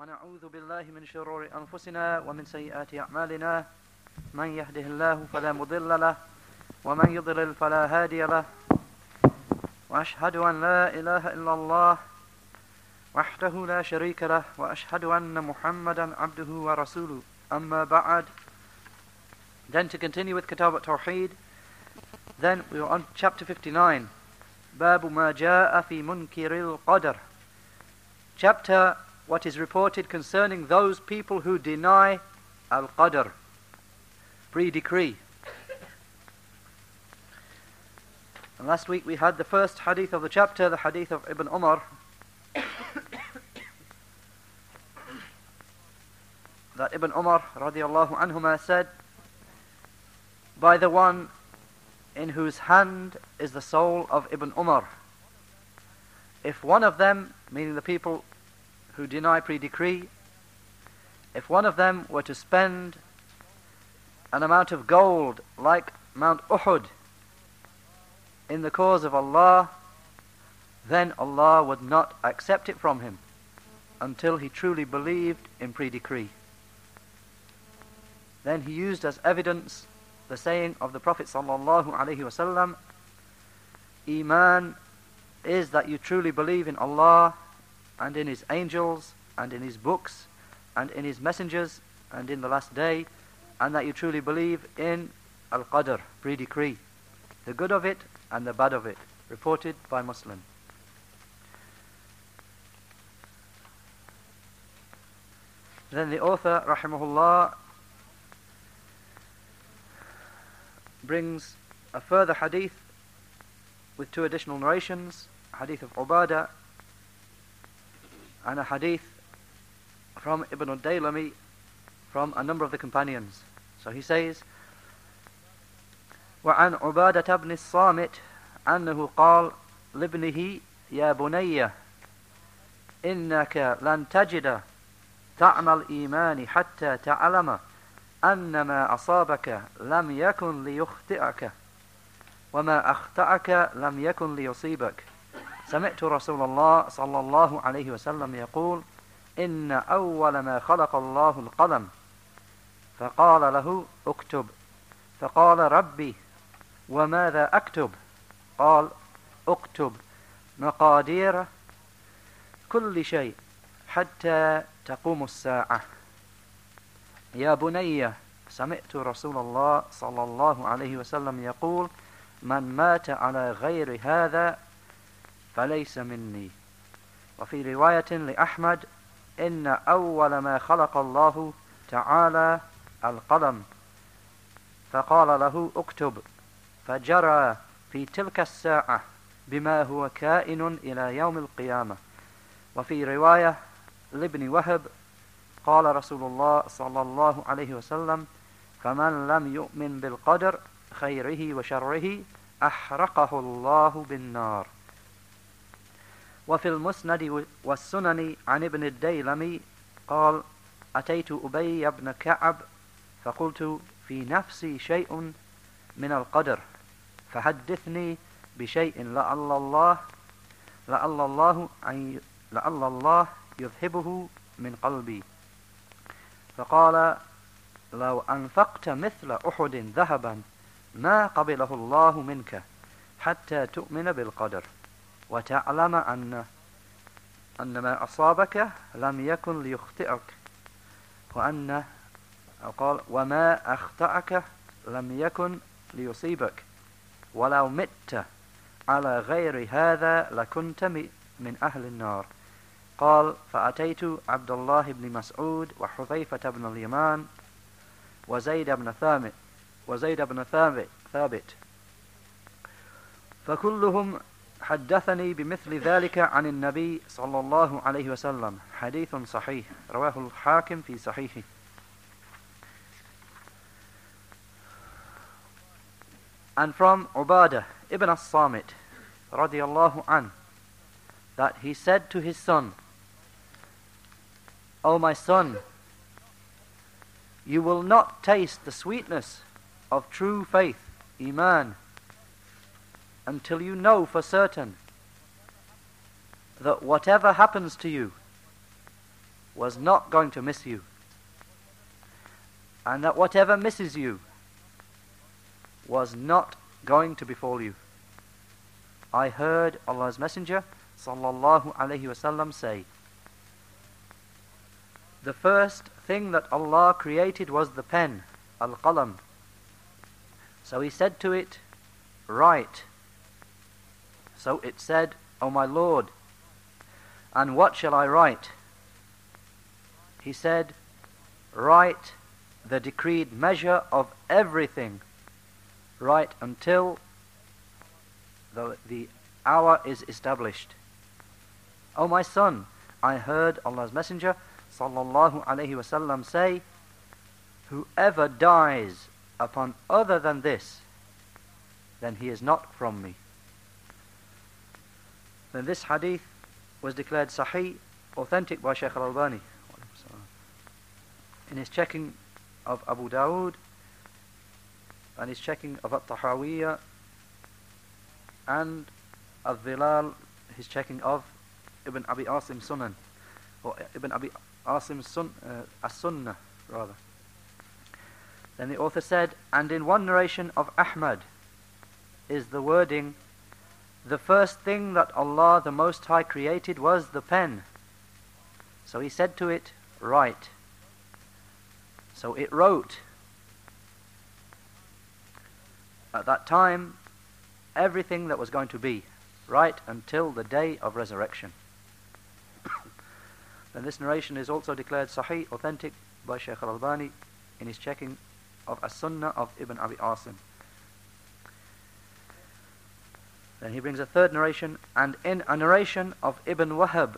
ونعوذ بالله من شرور أنفسنا ومن سيئات أعمالنا من يهده الله فلا مضل له ومن يضلل فلا هادي له وأشهد أن لا إله إلا الله وحده لا شريك له وأشهد أن محمدا عبده ورسوله أما بعد. Then to continue with Kitab at-Tawheed, then we are on chapter 59, باب ما جاء في منكر القدر, chapter what is reported concerning those people who deny al-qadr, pre-decree. And last week we had the first hadith of the chapter, the hadith of Ibn Umar, that Ibn Umar radiallahu anhuma said, by the one in whose hand is the soul of Ibn Umar, if one of them, meaning the people who deny pre-decree, if one of them were to spend an amount of gold like Mount Uhud in the cause of Allah, then Allah would not accept it from him until he truly believed in pre-decree. Then he used as evidence the saying of the Prophet sallallahu alaihi wasallam, Iman is that you truly believe in Allah and in His angels and in His books and in His messengers and in the last day, and that you truly believe in Al-Qadr, pre-decree, the good of it and the bad of it, reported by Muslim. Then the author, rahimahullah, brings a further hadith with two additional narrations, a hadith of Ubadah and a hadith from Ibn al-Daylami from a number of the companions. So he says, وعن عبادة بن الصامت أنه قال لابنه يا بني إنك لن تجد طعم الإيمان حتى تعلم أن ما أصابك لم يكن ليخطئك وما أخطأك لم يكن ليصيبك سمعت رسول الله صلى الله عليه وسلم يقول إن أول ما خلق الله القلم فقال له اكتب فقال ربي وماذا أكتب قال اكتب مقادير كل شيء حتى تقوم الساعة يا بني سمعت رسول الله صلى الله عليه وسلم يقول من مات على غير هذا فليس مني. وفي رواية لأحمد إن أول ما خلق الله تعالى القلم فقال له اكتب فجرى في تلك الساعة بما هو كائن إلى يوم القيامة. وفي رواية لابن وهب قال رسول الله صلى الله عليه وسلم فمن لم يؤمن بالقدر خيره وشره أحرقه الله بالنار. وفي المسند والسنن عن ابن الديلمي قال أتيت أبي بن كعب فقلت في نفسي شيء من القدر فحدثني بشيء لعل الله يذهبه من قلبي. فقال لو أنفقت مثل أحد ذهبا ما قبله الله منك حتى تؤمن بالقدر وتعلم أن ما أصابك لم يكن ليخطئك قال وما أخطأك لم يكن ليصيبك ولو مت على غير هذا لكنت من أهل النار. قال فأتيت عبد الله بن مسعود وحذيفة بن اليمان وزيد بن ثابت فكلهم حدثني بمثل ذلك عن النبي صلى الله عليه وسلم. حديث صحيح رواه الحاكم في صحيحه. And from Ubadah ibn as-Samit radiyallahu an, that he said to his son, O my son, you will not taste the sweetness of true faith, Iman, until you know for certain that whatever happens to you was not going to miss you, and that whatever misses you was not going to befall you. I heard Allah's Messenger sallallahu alaihi wasallam say, the first thing that Allah created was the pen, al-qalam. So He said to it, write. So it said, O my Lord, and what shall I write? He said, write the decreed measure of everything, right until the hour is established. O my son, I heard Allah's Messenger sallallahu alaihi wasallam say, whoever dies upon other than this, then he is not from me. Then this hadith was declared sahih, authentic by Shaykh al-Albani in his checking of Abu Dawood and his checking of At-Tahawiyya and Al-Dhilal, his checking of Ibn Abi Asim Sunan, or Ibn Abi Asim As-Sunnah rather. Then the author said, and in one narration of Ahmad is the wording, the first thing that Allah the Most High created was the pen. So He said to it, write. So it wrote. At that time, everything that was going to be, right until the day of resurrection. Then this narration is also declared sahih, authentic by Shaykh al-Albani in his checking of As-Sunnah of Ibn Abi Asim. Then he brings a third narration, and in a narration of Ibn Wahab,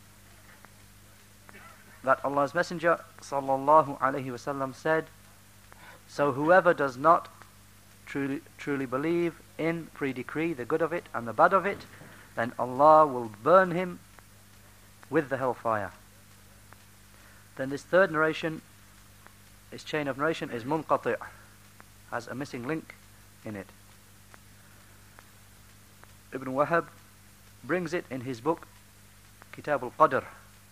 that Allah's Messenger sallallahu alaihi wasallam said, so whoever does not truly believe in pre-decree, the good of it and the bad of it, then Allah will burn him with the hellfire. Then this third narration, this chain of narration is munqati', has a missing link in it. Ibn Wahab brings it in his book Kitab al-Qadr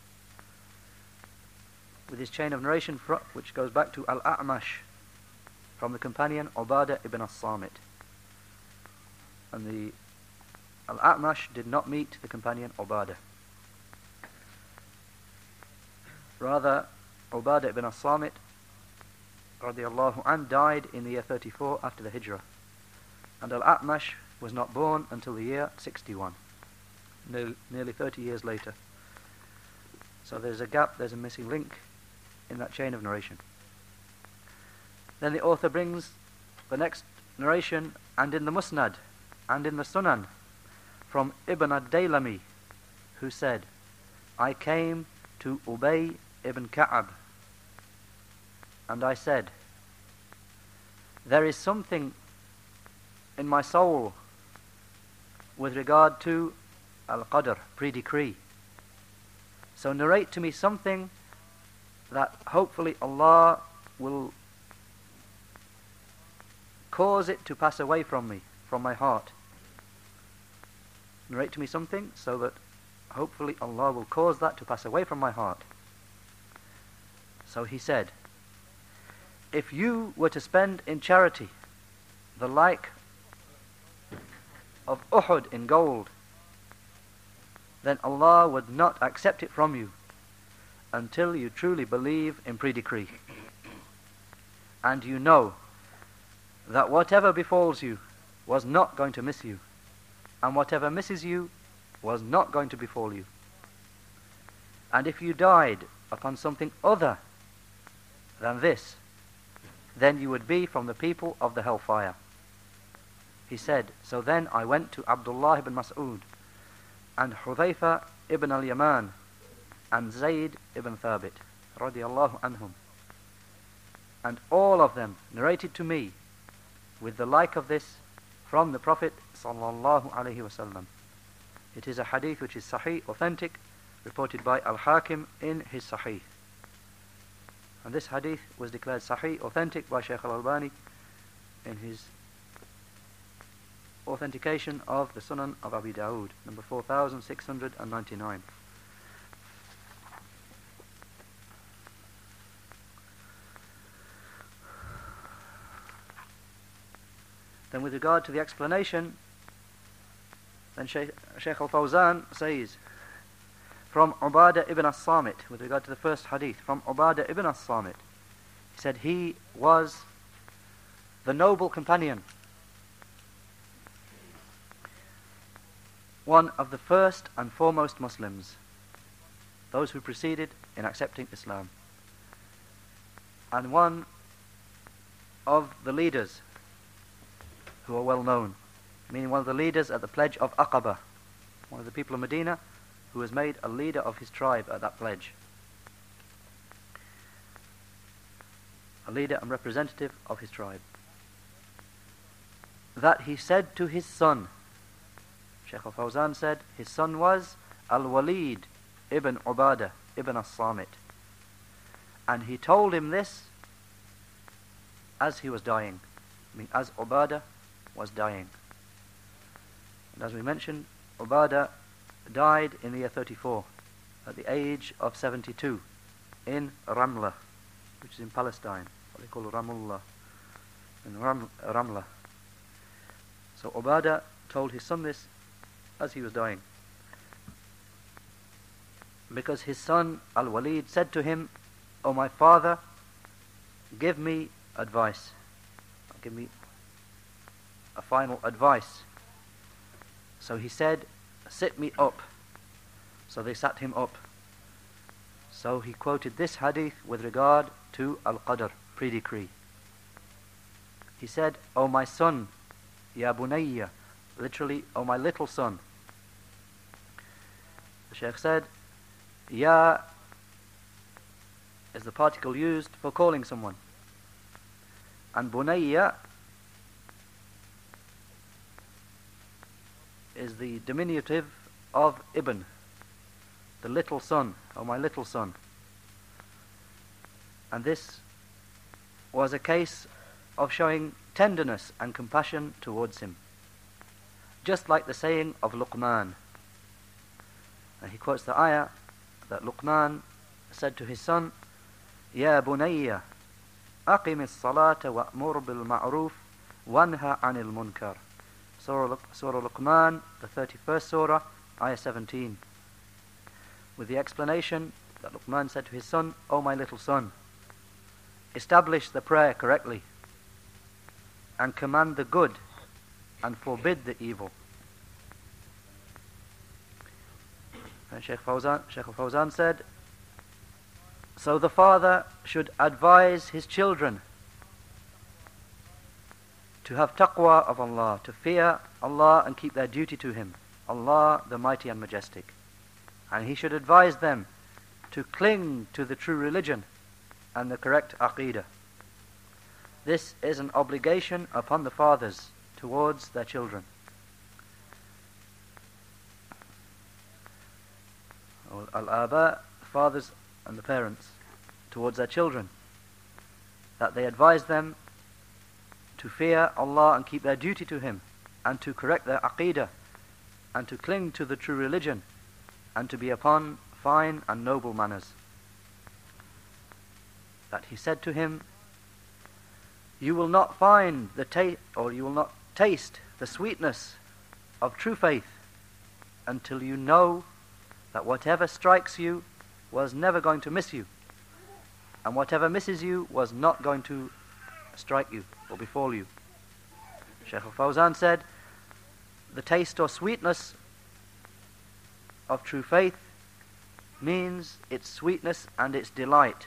with his chain of narration which goes back to Al-A'mash from the companion Ubadah ibn as-Samit. And the Al-A'mash did not meet the companion Ubadah. Rather, Ubadah ibn as-Samit radiyallahu anh died in the year 34 after the Hijrah, and Al-A'mash was not born until the year 61, nearly 30 years later. So there's a gap, there's a missing link in that chain of narration. Then the author brings the next narration, and in the Musnad and in the Sunan from Ibn ad-Daylami, who said, I came to Ubay ibn Ka'ab and I said, there is something in my soul with regard to Al-Qadr, pre-decree. So narrate to me something that hopefully Allah will cause it to pass away from me, from my heart. Narrate to me something so that hopefully Allah will cause that to pass away from my heart. So he said, if you were to spend in charity the like of Uhud in gold, then Allah would not accept it from you until you truly believe in pre-decree. And you know that whatever befalls you was not going to miss you, and whatever misses you was not going to befall you. And if you died upon something other than this, then you would be from the people of the hellfire. He said, so then I went to Abdullah ibn Mas'ud and Hudhayfa ibn al-Yaman and Zayd ibn Thabit radiyallahu anhum, and all of them narrated to me with the like of this from the Prophet sallallahu alaihi wasallam. It is a hadith which is sahih, authentic, reported by Al-Hakim in his sahih. And this hadith was declared sahih, authentic by Shaykh al-Albani in his authentication of the Sunan of Abi Dawood, number 4699. Then with regard to the explanation, then Shaykh al-Fawzan says, from Ubadah ibn as-Samit, with regard to the first hadith, from Ubadah ibn as-Samit, he said he was the noble companion, one of the first and foremost Muslims, those who preceded in accepting Islam, and one of the leaders who are well known, meaning one of the leaders at the pledge of Aqaba, one of the people of Medina who was made a leader of his tribe at that pledge, a leader and representative of his tribe, that he said to his son, Shaykh al-Fawzan said his son was Al-Walid ibn Ubadah ibn as-Samit, and he told him this as he was dying, I mean as Ubadah was dying. And as we mentioned, Ubadah died in the year 34 at the age of 72 in Ramla, which is in Palestine, what they call Ramullah, in Ramla. So Ubadah told his son this as he was dying, because his son Al-Walid said to him, "O my father, give me advice, give me a final advice." So he said, "Sit me up." So they sat him up. So he quoted this hadith with regard to Al-Qadr, pre-decree. He said, "O my son, Ya Bunayya," literally, "O my little son." The Shaykh said, Ya is the particle used for calling someone, and Bunayya is the diminutive of Ibn, the little son, or my little son. And this was a case of showing tenderness and compassion towards him, just like the saying of Luqman. And he quotes the ayah that Luqman said to his son, Ya Bunayya, aqim as-salata wa'mur bil-ma'ruf wanha 'anil munkar. Surah Luqman, the 31st surah, ayah 17. With the explanation that Luqman said to his son, "O my little son, establish the prayer correctly, and command the good, and forbid the evil." And Shaykh al-Fawzan said, so the father should advise his children to have taqwa of Allah, to fear Allah and keep their duty to Him, Allah the Mighty and Majestic. And he should advise them to cling to the true religion and the correct aqeedah. This is an obligation upon the fathers towards their children. Al-Aba, the fathers and the parents, towards their children, that they advise them to fear Allah and keep their duty to Him, and to correct their aqeedah, and to cling to the true religion, and to be upon fine and noble manners. That he said to him, you will not find you will not taste the sweetness of true faith until you know that whatever strikes you was never going to miss you, and whatever misses you was not going to strike you or befall you. Shaykh al-Fawzan said, the taste or sweetness of true faith means its sweetness and its delight.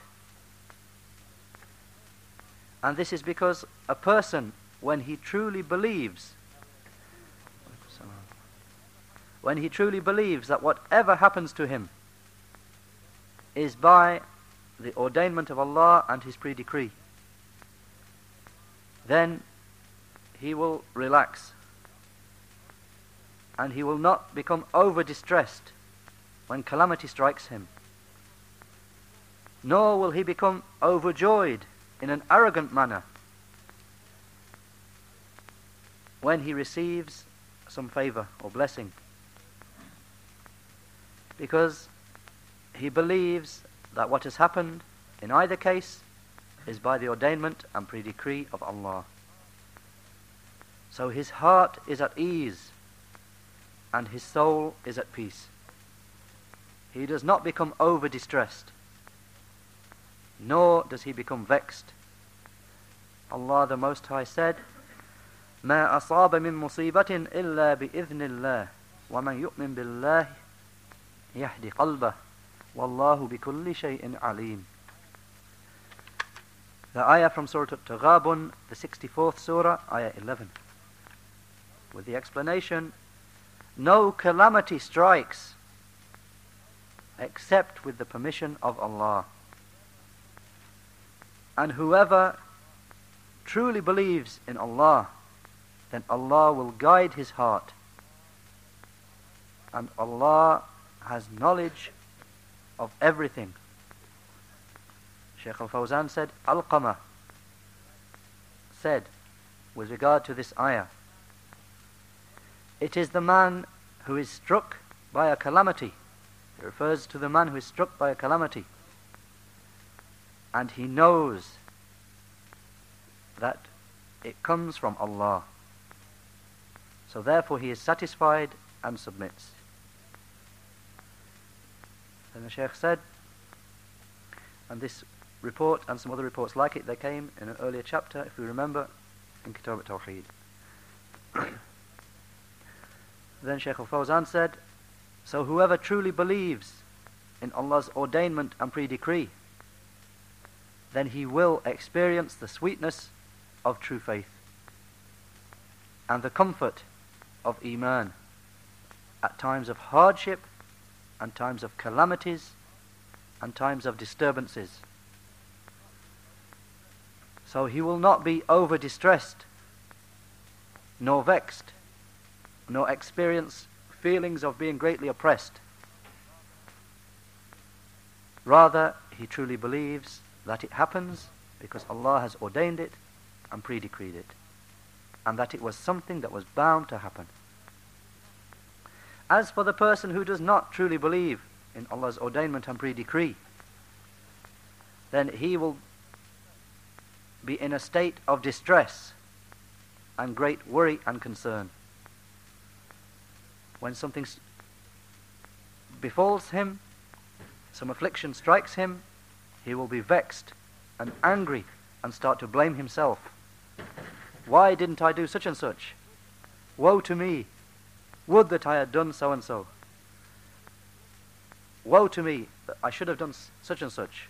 And this is because a person, when he truly believes that whatever happens to him is by the ordainment of Allah and His pre-decree, then he will relax, and he will not become over-distressed when calamity strikes him, nor will he become overjoyed in an arrogant manner when he receives some favor or blessing, because he believes that what has happened in either case is by the ordainment and pre-decree of Allah. So his heart is at ease and his soul is at peace. He does not become over distressed, nor does he become vexed. Allah the Most High said, ما أصاب من مصيبة إلا بإذن الله ومن يؤمن بالله يهدي قلبه والله بكل شيء عليم. The ayah from Surah At-Taghabun, the 64th surah, ayah 11. With the explanation, no calamity strikes except with the permission of Allah. And whoever truly believes in Allah, then Allah will guide his heart. And Allah has knowledge of everything. Shaykh Al-Fawzan said, Alqamah said, with regard to this ayah, it is the man who is struck by a calamity. It refers to the man who is struck by a calamity, and he knows that it comes from Allah. So therefore he is satisfied and submits. Then the Shaykh said, and this report and some other reports like it, they came in an earlier chapter, if we remember, in Kitab At-Tawheed. Then Shaykh Al-Fawzan said, so whoever truly believes in Allah's ordainment and pre-decree, then he will experience the sweetness of true faith and the comfort of Iman at times of hardship and times of calamities and times of disturbances. So he will not be over distressed, nor vexed, nor experience feelings of being greatly oppressed. Rather, he truly believes that it happens because Allah has ordained it and pre-decreed it, and that it was something that was bound to happen. As for the person who does not truly believe in Allah's ordainment and pre-decree, then he will be in a state of distress and great worry and concern. When something befalls him, some affliction strikes him, he will be vexed and angry and start to blame himself. Why didn't I do such and such? Woe to me! Would that I had done so and so. Woe to me, that I should have done such and such.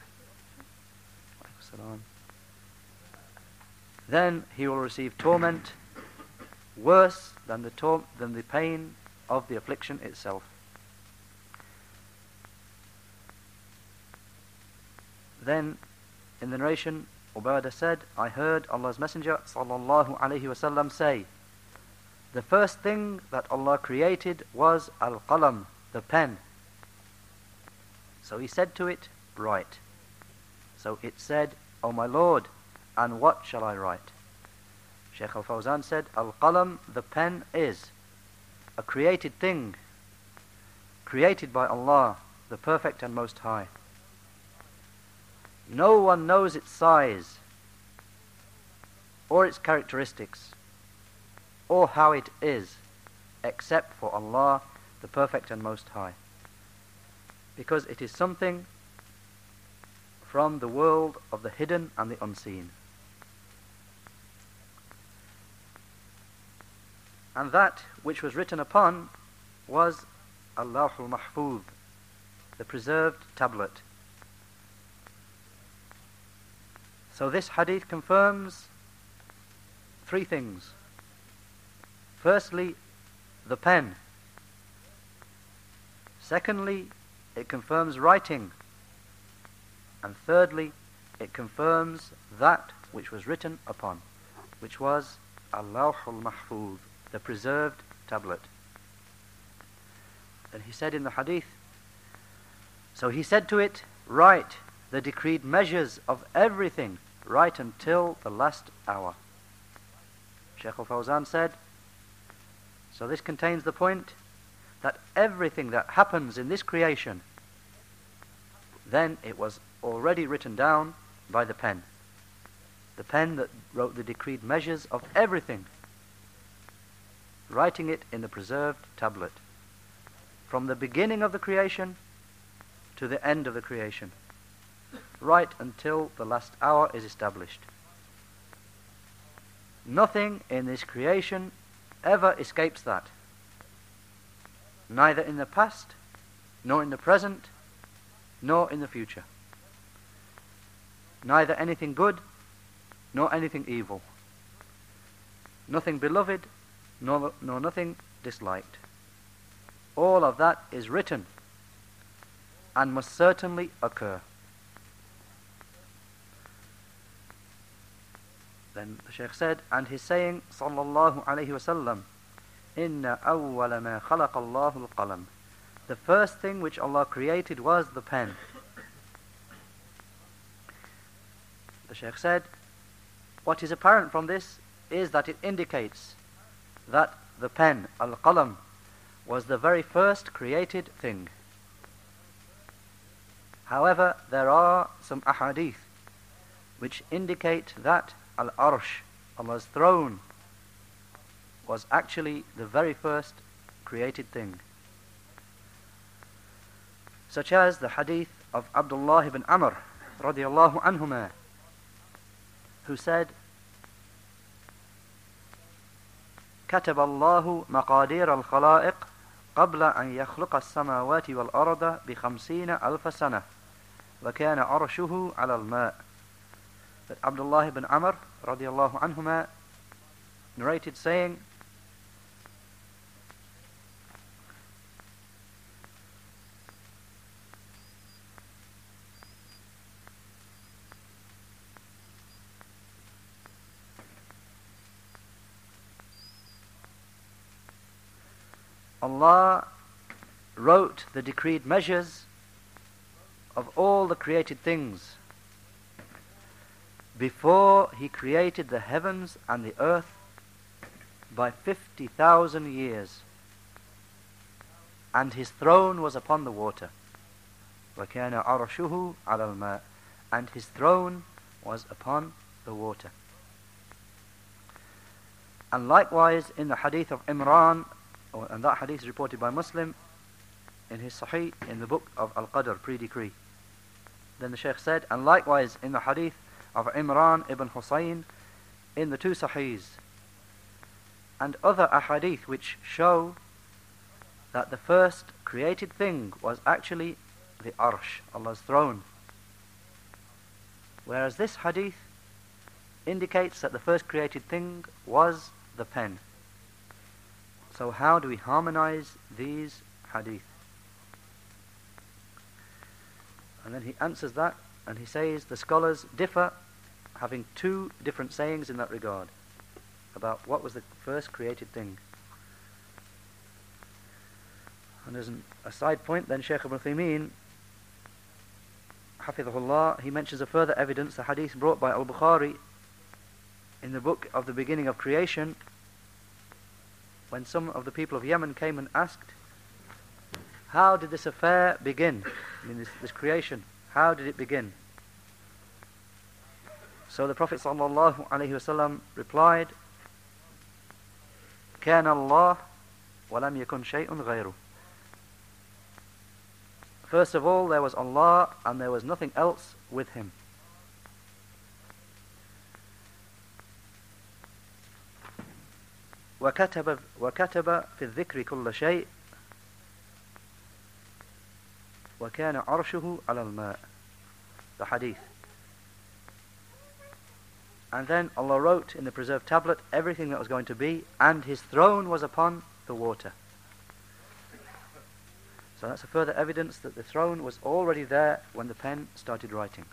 Then he will receive torment worse than the pain of the affliction itself. Then, in the narration, Ubadah said, I heard Allah's Messenger sallallahu alaihi wasallam say, the first thing that Allah created was al-qalam, the pen. So he said to it, write. So it said, O my Lord, and what shall I write? Shaykh Al-Fawzan said, al-qalam, the pen, is a created thing, created by Allah, the Perfect and Most High. No one knows its size, or its characteristics, or how it is, except for Allah, the Perfect and Most High. Because it is something from the world of the hidden and the unseen. And that which was written upon was Al-Lawhul Mahfuz, the preserved tablet. So this hadith confirms three things. Firstly, the pen. Secondly, it confirms writing. And thirdly, it confirms that which was written upon, which was Al-Lawhul Mahfuz, the preserved tablet. Then he said in the hadith, so he said to it, write the decreed measures of everything, right until the last hour. Shaykh Al-Fawzan said, so this contains the point that everything that happens in this creation, then it was already written down by the pen. The pen that wrote the decreed measures of everything. writing it in the preserved tablet, from the beginning of the creation to the end of the creation, right until the last hour is established. Nothing in this creation ever escapes that, neither in the past, nor in the present, nor in the future. Neither anything good, nor anything evil. Nothing beloved, nor nothing disliked. All of that is written and must certainly occur. Then the Shaykh said, and he's saying, sallallahu alayhi wasallam, inna awwala ma khalaqa Allahu al-qalam. The first thing which Allah created was the pen. The Shaykh said, what is apparent from this is that it indicates that the pen, al-qalam, was the very first created thing. However, there are some ahadith which indicate that al-arsh, Allah's throne, was actually the very first created thing. Such as the hadith of Abdullah ibn Amr radiyallahu anhuma, who said, كتب الله مقادير الخلائق قبل أن يخلق السماوات والأرض ب50,000 سنة وكان عرشه على الماء. That Abdullah ibn Amr radiyallahu anhuma narrated saying, Allah wrote the decreed measures of all the created things before He created the heavens and the earth by 50,000 years, and His throne was upon the water. وَكَانَ عَرْشُهُ عَلَى الْمَاءِ, and His throne was upon the water. And likewise in the hadith of Imran, and that hadith is reported by Muslim in his Sahih, in the book of Al-Qadr, pre-decree. Then the Shaykh said, and likewise in the hadith of Imran ibn Husayn in the two Sahihs, and other ahadith which show that the first created thing was actually the Arsh, Allah's throne. Whereas this hadith indicates that the first created thing was the pen. So how do we harmonize these hadith? And then he answers that, and he says the scholars differ, having two different sayings in that regard, about what was the first created thing. And as a side point, then Shaykh Ibn Uthaymeen, Hafidhahullah, he mentions a further evidence, the hadith brought by Al-Bukhari in the book of the beginning of creation, when some of the people of Yemen came and asked, how did this affair begin? I mean, this creation, how did it begin? So the Prophet ﷺ replied, كان الله ولم يكن شيء غيره. First of all, there was Allah and there was nothing else with Him. وكتب في الذكر كل شيء وكان عرشه على الماء. The hadith. And then Allah wrote in the preserved tablet everything that was going to be, and His throne was upon the water. So that's a further evidence that the throne was already there when the pen started writing.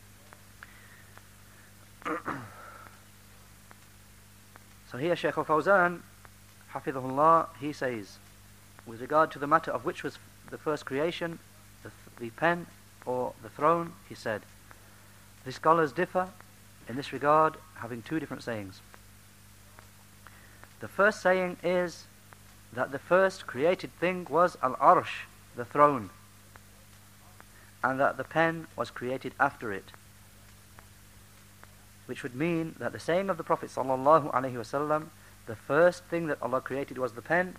So here Shaykh Al-Fawzan, Hafidhahullah, he says, with regard to the matter of which was the first creation, the pen or the throne, he said, the scholars differ in this regard, having two different sayings. The first saying is that the first created thing was Al-Arsh, the throne, and that the pen was created after it, which would mean that the saying of the Prophet ﷺ the first thing that Allah created was the pen,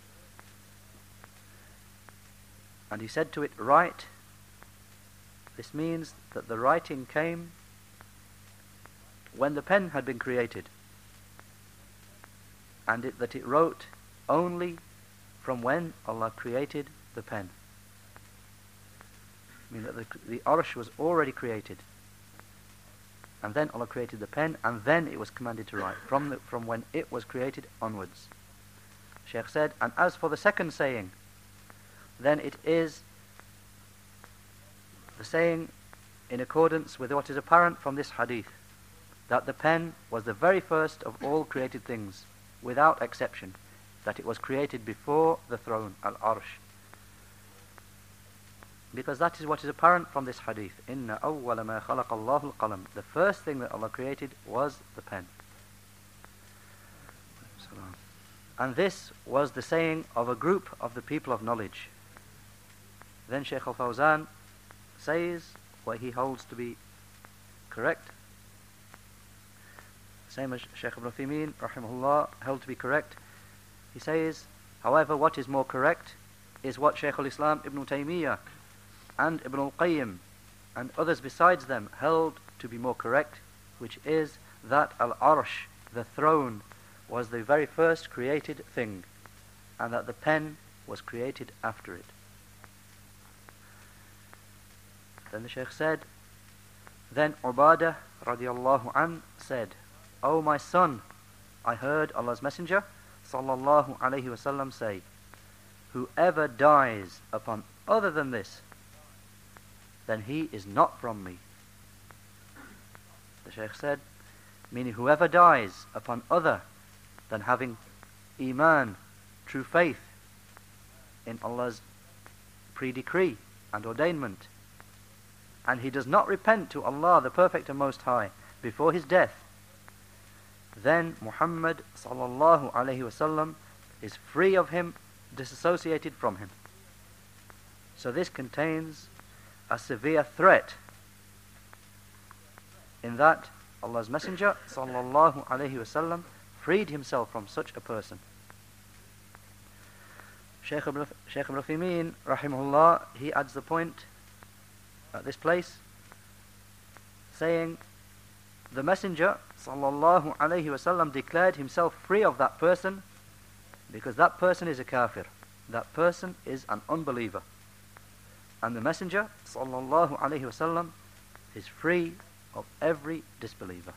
and He said to it, write. This means that the writing came when the pen had been created, and that it wrote only from when Allah created the pen. I mean that the Arsh was already created, and then Allah created the pen, and then it was commanded to write from when it was created onwards. Shaykh said, and as for the second saying, then it is the saying in accordance with what is apparent from this hadith, that the pen was the very first of all created things, without exception, that it was created before the throne, al-Arsh. Because that is what is apparent from this hadith. Inna awwala ma khalaqa Allahu al-qalam. The first thing that Allah created was the pen. And this was the saying of a group of the people of knowledge. Then Shaykh al-Fawzan says what he holds to be correct. Same as Shaykh ibn Uthaymeen rahimahullah held to be correct. He says, however, what is more correct is what Shaykh al-Islam ibn Taymiyyah and Ibn al-Qayyim and others besides them held to be more correct, which is that al-Arsh, the throne, was the very first created thing, and that the pen was created after it. Then the Shaykh said, then Ubadah radiallahu an said, O my son, I heard Allah's Messenger sallallahu alayhi wasallam say, whoever dies upon other than this, then he is not from me. The Shaykh said, meaning whoever dies upon other than having iman, true faith in Allah's pre-decree and ordainment, and he does not repent to Allah the Perfect and Most High before his death, then Muhammad sallallahu alayhi wasallam is free of him, disassociated from him. So this contains a severe threat, in that Allah's Messenger sallallahu alayhi wasallam freed himself from such a person. Shaykh ibn Uthaymeen rahimahullah, he adds the point at this place, saying, the Messenger sallallahu alayhi wasallam declared himself free of that person because that person is a kafir, that person is an unbeliever, and the Messenger sallallahu alayhi wasallam is free of every disbeliever.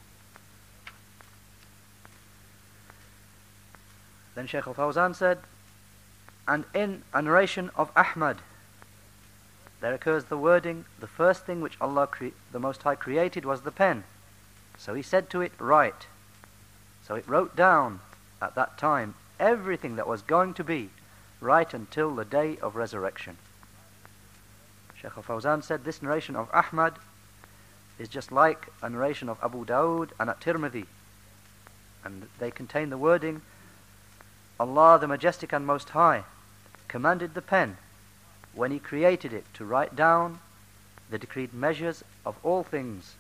Then Shaykh al-Fawzan said, and in a narration of Ahmad there occurs the wording, the first thing which Allah the Most High created was the pen. So he said to it, write. So it wrote down at that time everything that was going to be, right until the day of resurrection. Shaykh al-Fawzan said this narration of Ahmad is just like a narration of Abu Dawud and at-Tirmidhi, and they contain the wording, Allah the Majestic and Most High commanded the pen when he created it to write down the decreed measures of all things,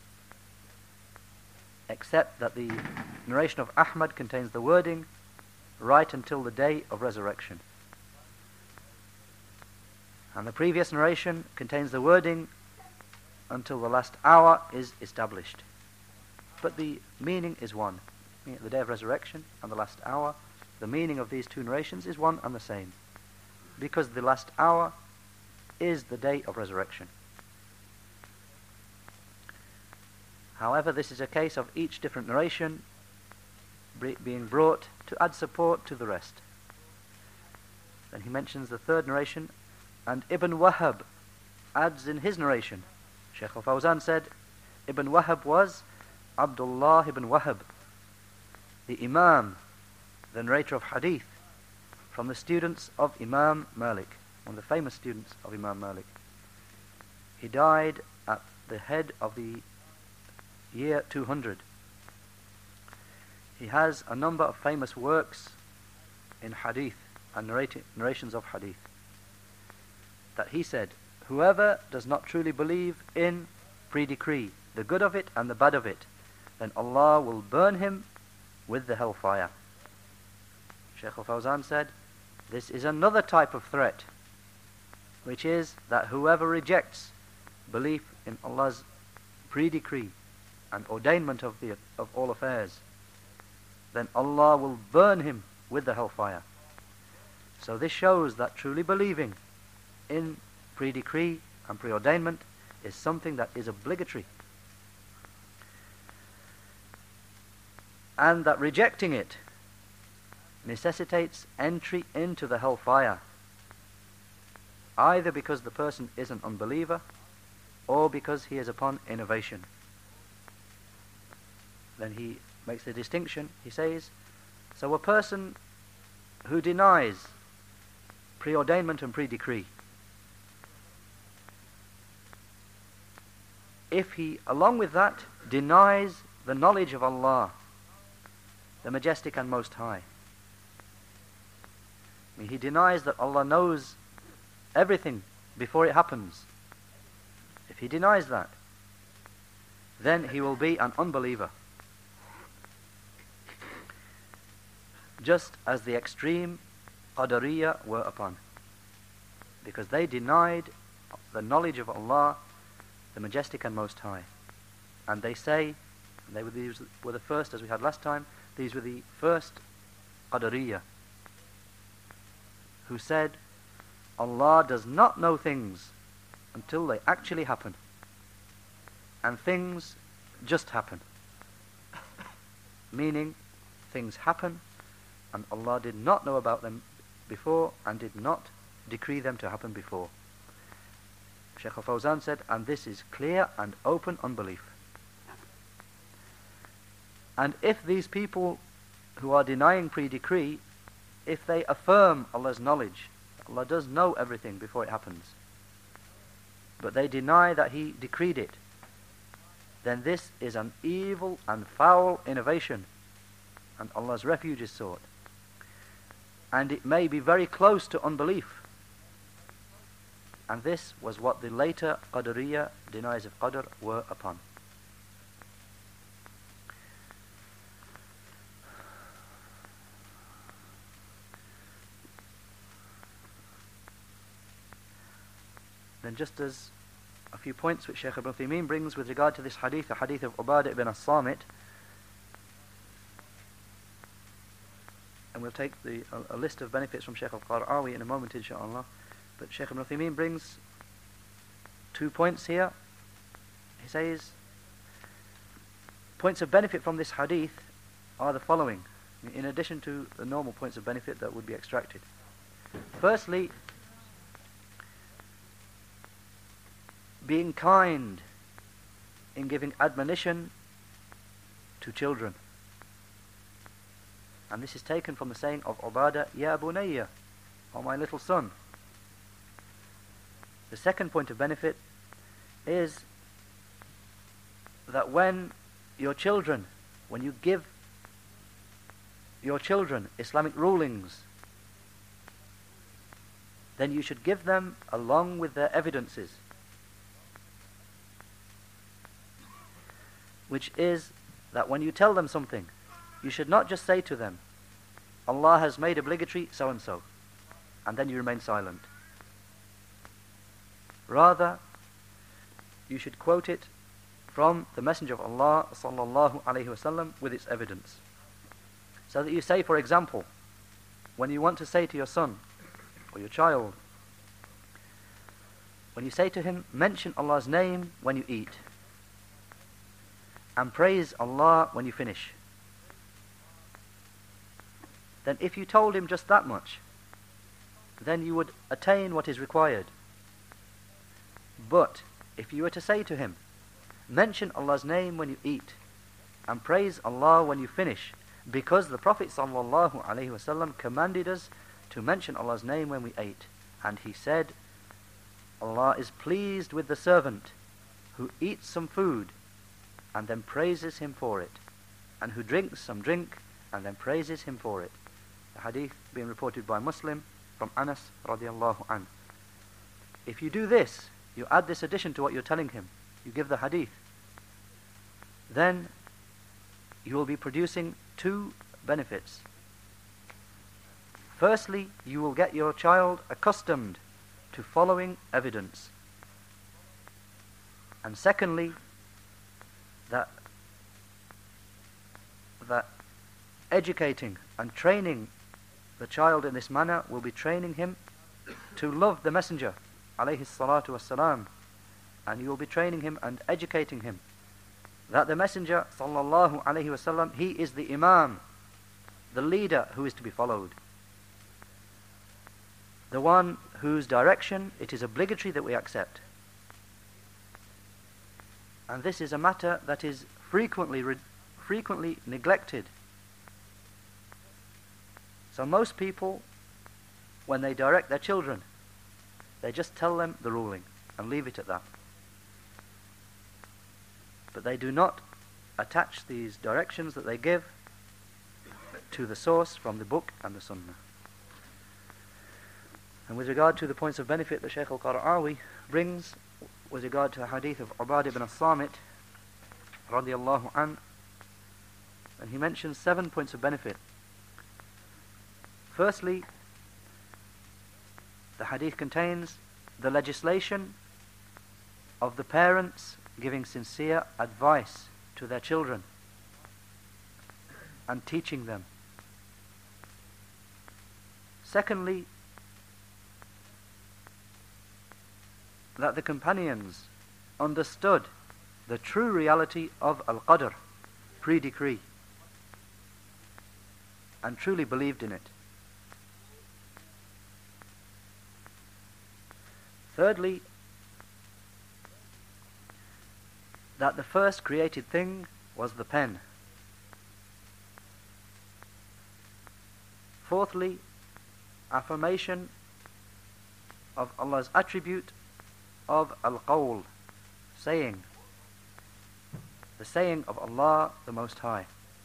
except that the narration of Ahmad contains the wording, right until the day of resurrection. And the previous narration contains the wording, until the last hour is established. But the meaning is one. The day of resurrection and the last hour, the meaning of these two narrations is one and the same, because the last hour is the day of resurrection. However, this is a case of each different narration being brought to add support to the rest. Then he mentions the third narration, and Ibn Wahab adds in his narration. Shaykh al-Fawzan said, Ibn Wahab was Abdullah ibn Wahab, the Imam, the narrator of hadith, from the students of Imam Malik, one of the famous students of Imam Malik. He died at the head of the year 200. He has a number of famous works in hadith and narrations of hadith, that he said, whoever does not truly believe in pre-decree, the good of it and the bad of it, then Allah will burn him with the hellfire. Shaykh al-Fawzan said, this is another type of threat, which is that whoever rejects belief in Allah's pre-decree and ordainment of all affairs, then Allah will burn him with the hellfire. So this shows that truly believing in pre-decree and preordainment is something that is obligatory, and that rejecting it necessitates entry into the hellfire, either because the person is an unbeliever or because he is upon innovation. Then he makes the distinction. He says, so a person who denies preordainment and pre-decree, if he along with that denies the knowledge of Allah, the Majestic and Most High, I mean, he denies that Allah knows everything before it happens. If he denies that, then he will be an unbeliever. Just as the extreme Qadariyya were upon, because they denied the knowledge of Allah, the Majestic and Most High. And they say, and these were the first, as we had last time, these were the first Qadariyya, who said, Allah does not know things until they actually happen, and things just happen. Meaning, things happen, and Allah did not know about them before, and did not decree them to happen before. Shaykh al-Fawzan said, and this is clear and open unbelief. And if these people who are denying pre-decree, if they affirm Allah's knowledge, Allah does know everything before it happens, but they deny that He decreed it, then this is an evil and foul innovation, and Allah's refuge is sought. And it may be very close to unbelief. And this was what the later Qadariyya, deniers of Qadr, were upon. Then just as a few points which Shaykh Ibn Uthaymeen brings with regard to this hadith, the hadith of Ubadah ibn as-Samit, and we'll take a list of benefits from Shaykh al-Qara'awi in a moment, inshaAllah. But Shaykh Ibn Uthaymeen brings 2 points here. He says, points of benefit from this hadith are the following, in addition to the normal points of benefit that would be extracted. Firstly, being kind in giving admonition to children. And this is taken from the saying of Ubadah, Ya bunayya, O my little son. The second point of benefit is that when you give your children Islamic rulings, then you should give them along with their evidences, which is that when you tell them something, you should not just say to them, Allah has made obligatory so and so, and then you remain silent. Rather, you should quote it from the Messenger of Allah sallallahu alaihi wasallam with its evidence. So that you say, for example, when you want to say to your son or your child, when you say to him, mention Allah's name when you eat, and praise Allah when you finish, then if you told him just that much, then you would attain what is required. But if you were to say to him, mention Allah's name when you eat, and praise Allah when you finish, because the Prophet ﷺ commanded us to mention Allah's name when we ate, and he said, Allah is pleased with the servant who eats some food and then praises him for it, and who drinks some drink and then praises him for it. The hadith being reported by Muslim from Anas radiallahu anhu. If you do this, you add this addition to what you're telling him, you give the hadith, then you will be producing 2 benefits. Firstly, you will get your child accustomed to following evidence. And secondly, that educating and training the child in this manner will be training him to love the Messenger, alayhi salatu wassalam, and you will be training him and educating him that the Messenger, sallallahu alayhi wasallam, he is the Imam, the leader who is to be followed, the one whose direction it is obligatory that we accept. And this is a matter that is frequently neglected. So most people, when they direct their children, they just tell them the ruling and leave it at that. But they do not attach these directions that they give to the source from the book and the Sunnah. And with regard to the points of benefit that Shaykh al-Qara'awi brings with regard to the hadith of Ubadah ibn as-Samit radiyallahu an, and he mentions 7 points of benefit. Firstly, the hadith contains the legislation of the parents giving sincere advice to their children and teaching them. Secondly, that the companions understood the true reality of Al-Qadr, pre-decree, and truly believed in it. Thirdly, that the first created thing was the pen. Fourthly, affirmation of Allah's attribute of Al-Qawl, saying, the saying of Allah the Most High,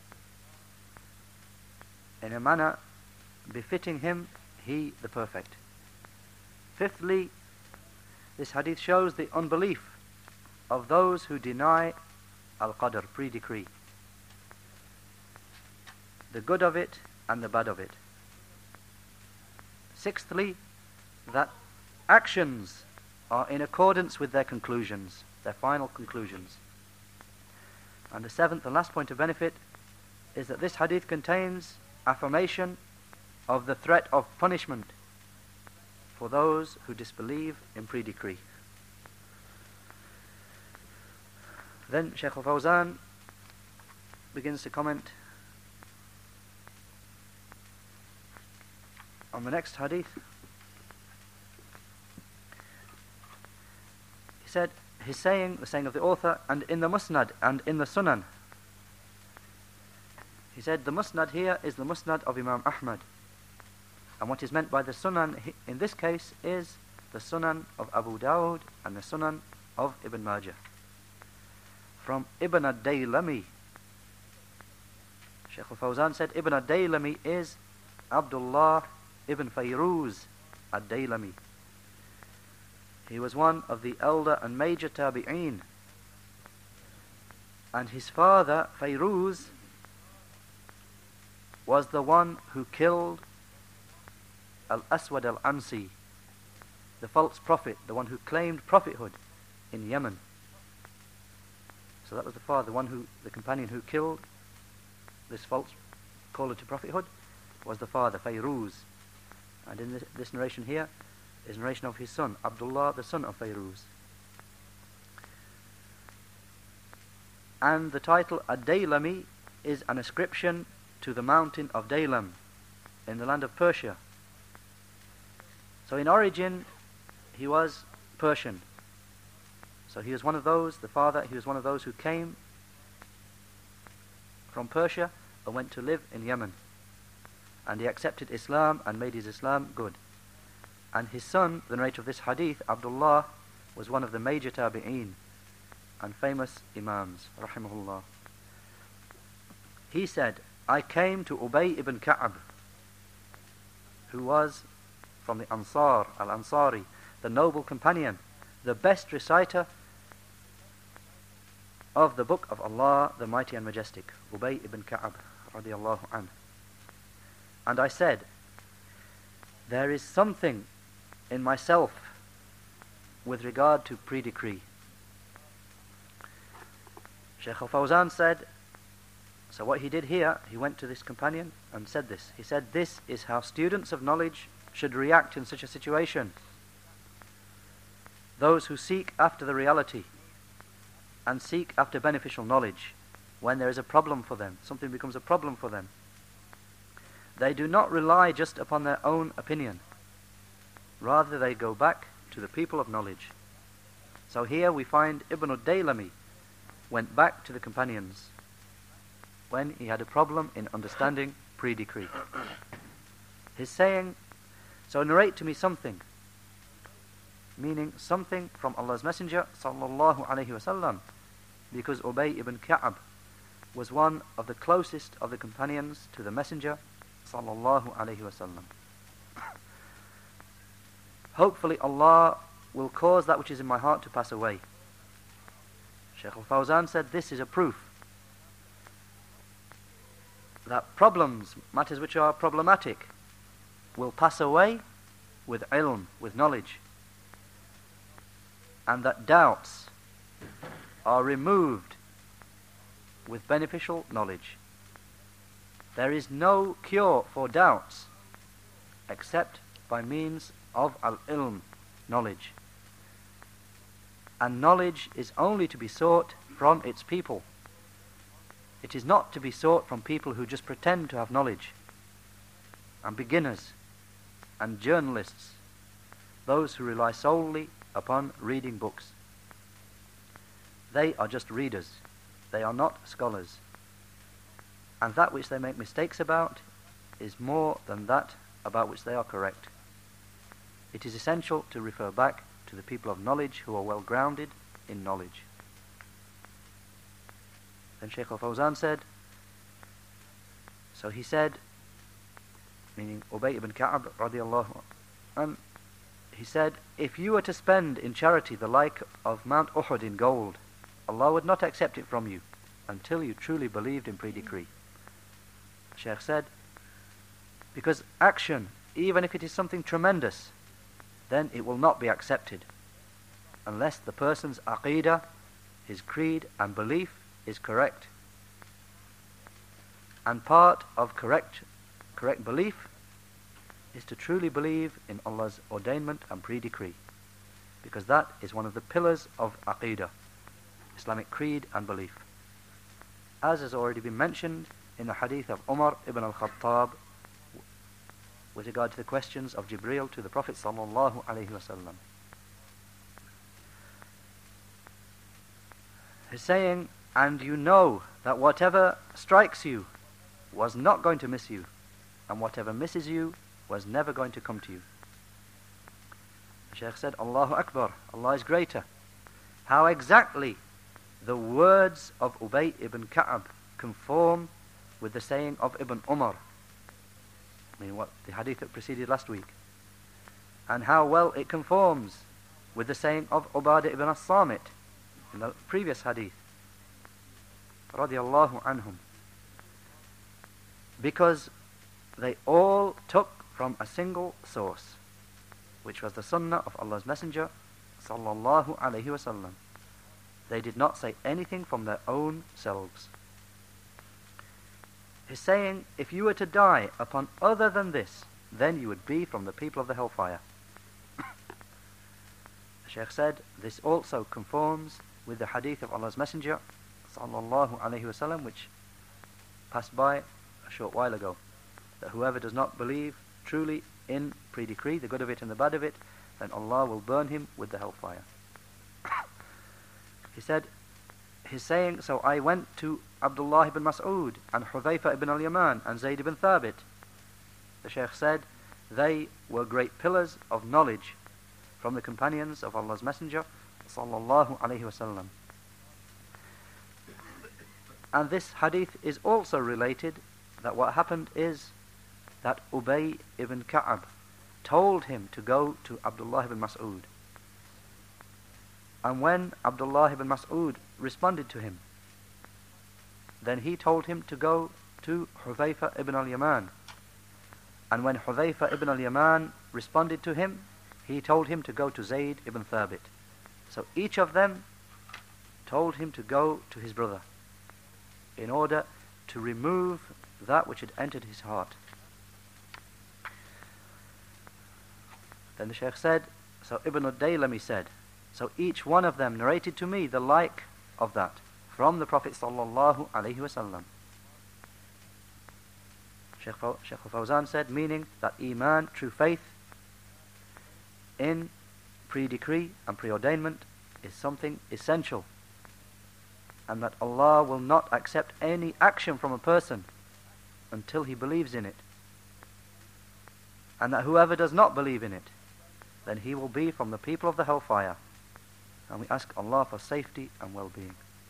in a manner befitting Him, He the Perfect. Fifthly, this hadith shows the unbelief of those who deny Al-Qadr, pre-decree, the good of it and the bad of it. Sixthly, that actions are in accordance with their conclusions, their final conclusions. And the seventh and last point of benefit is that this hadith contains affirmation of the threat of punishment for those who disbelieve in pre-decree. Then Shaykh al-Fawzan begins to comment on the next hadith. He said, his saying, the saying of the author, and in the Musnad and in the Sunan. He said the Musnad here is the Musnad of Imam Ahmad. And what is meant by the Sunan in this case is the Sunan of Abu Dawud and the Sunan of Ibn Majah. From Ibn ad-Daylami, Shaykh al-Fawzan said Ibn ad-Daylami is Abdullah ibn Fayruz ad-Daylami. He was one of the elder and major tabi'een, and his father Fayruz was the one who killed Al-Aswad al-Ansi, the false prophet, the one who claimed prophethood in Yemen. So that was the father, the companion who killed this false caller to prophethood was the father, Fayruz. And in this narration here is narration of his son, Abdullah, the son of Fayruz. And the title Ad-Daylami is an ascription to the mountain of Daylam in the land of Persia. So in origin, he was Persian. So he was one of those, the father, he was one of those who came from Persia and went to live in Yemen. And he accepted Islam and made his Islam good. And his son, the narrator of this hadith, Abdullah, was one of the major tabi'een and famous imams, rahimahullah. He said, I came to Ubay ibn Ka'ab, who was from the Ansar, Al-Ansari, the noble companion, the best reciter of the book of Allah, the mighty and majestic, Ubay ibn Ka'ab, radiyallahu anhu. And I said, there is something in myself with regard to pre-decree. Shaykh al-Fawzan said, so what he did here, he went to this companion and said this. He said, this is how students of knowledge should react in such a situation. Those who seek after the reality and seek after beneficial knowledge, when there is a problem for them, something becomes a problem for them, they do not rely just upon their own opinion. Rather, they go back to the people of knowledge. So here we find Ibn al-Daylami went back to the companions when he had a problem in understanding pre-decree. His saying, so narrate to me something, meaning something from Allah's Messenger sallallahu alaihi wasallam, because Ubay ibn Ka'ab was one of the closest of the companions to the Messenger sallallahu alaihi wasallam. Hopefully Allah will cause that which is in my heart to pass away. Shaykh al-Fawzan said this is a proof that problems, matters which are problematic, will pass away with ilm, with knowledge, and that doubts are removed with beneficial knowledge. There is no cure for doubts except by means of al-ilm, knowledge. And knowledge is only to be sought from its people. It is not to be sought from people who just pretend to have knowledge, and beginners, and journalists, those who rely solely upon reading books. They are just readers. They are not scholars. And that which they make mistakes about is more than that about which they are correct. It is essential to refer back to the people of knowledge who are well grounded in knowledge. Then Shaykh al-Fawzan said, so he said, meaning Ubay ibn Ka'ab radiallahu anhu, he said, if you were to spend in charity the like of Mount Uhud in gold, Allah would not accept it from you until you truly believed in pre-decree. Shaykh said, because action, even if it is something tremendous, then it will not be accepted unless the person's aqeedah, his creed and belief is correct. And part of correct belief is to truly believe in Allah's ordainment and pre-decree, because that is one of the pillars of aqeedah, Islamic creed and belief, as has already been mentioned in the hadith of Umar ibn al-Khattab with regard to the questions of Jibreel to the Prophet sallallahu alaihi wasallam. He's saying, and you know that whatever strikes you was not going to miss you, and whatever misses you was never going to come to you. The Shaykh said, Allahu Akbar, Allah is greater. How exactly the words of Ubay ibn Ka'ab conform with the saying of Ibn Umar, I mean what the hadith that preceded last week, and how well it conforms with the saying of Ubadah ibn as-Samit in the previous hadith, radiyallahu anhum, because they all took from a single source, which was the sunnah of Allah's Messenger sallallahu alaihi wasallam. They did not say anything from their own selves. He's saying, if you were to die upon other than this, then you would be from the people of the hellfire. The Shaykh said, this also conforms with the hadith of Allah's Messenger sallallahu alaihi wasallam, which passed by a short while ago, that whoever does not believe truly in pre-decree, the good of it and the bad of it, then Allah will burn him with the hellfire. He said, he's saying, so I went to Abdullah ibn Mas'ud and Hudhayfa ibn al-Yaman and Zayd ibn Thabit. The Shaykh said, they were great pillars of knowledge from the companions of Allah's Messenger sallallahu alaihi wasallam. And this hadith is also related, that what happened is that Ubay ibn Ka'ab told him to go to Abdullah ibn Mas'ud. And when Abdullah ibn Mas'ud responded to him, then he told him to go to Hudhayfa ibn al-Yaman And when Hudhayfa ibn al-Yaman responded to him, he told him to go to Zayd ibn Thabit. So each of them told him to go to his brother in order to remove that which had entered his heart. Then the Shaykh said, so Ibn al-Daylami said, so each one of them narrated to me the like of that from the Prophet sallallahu alaihi wasallam. Shaykh al-Fawzan said, meaning that Iman, true faith in pre-decree and preordainment, is something essential, and that Allah will not accept any action from a person until he believes in it, and that whoever does not believe in it, then he will be from the people of the hellfire. And we ask Allah for safety and well-being.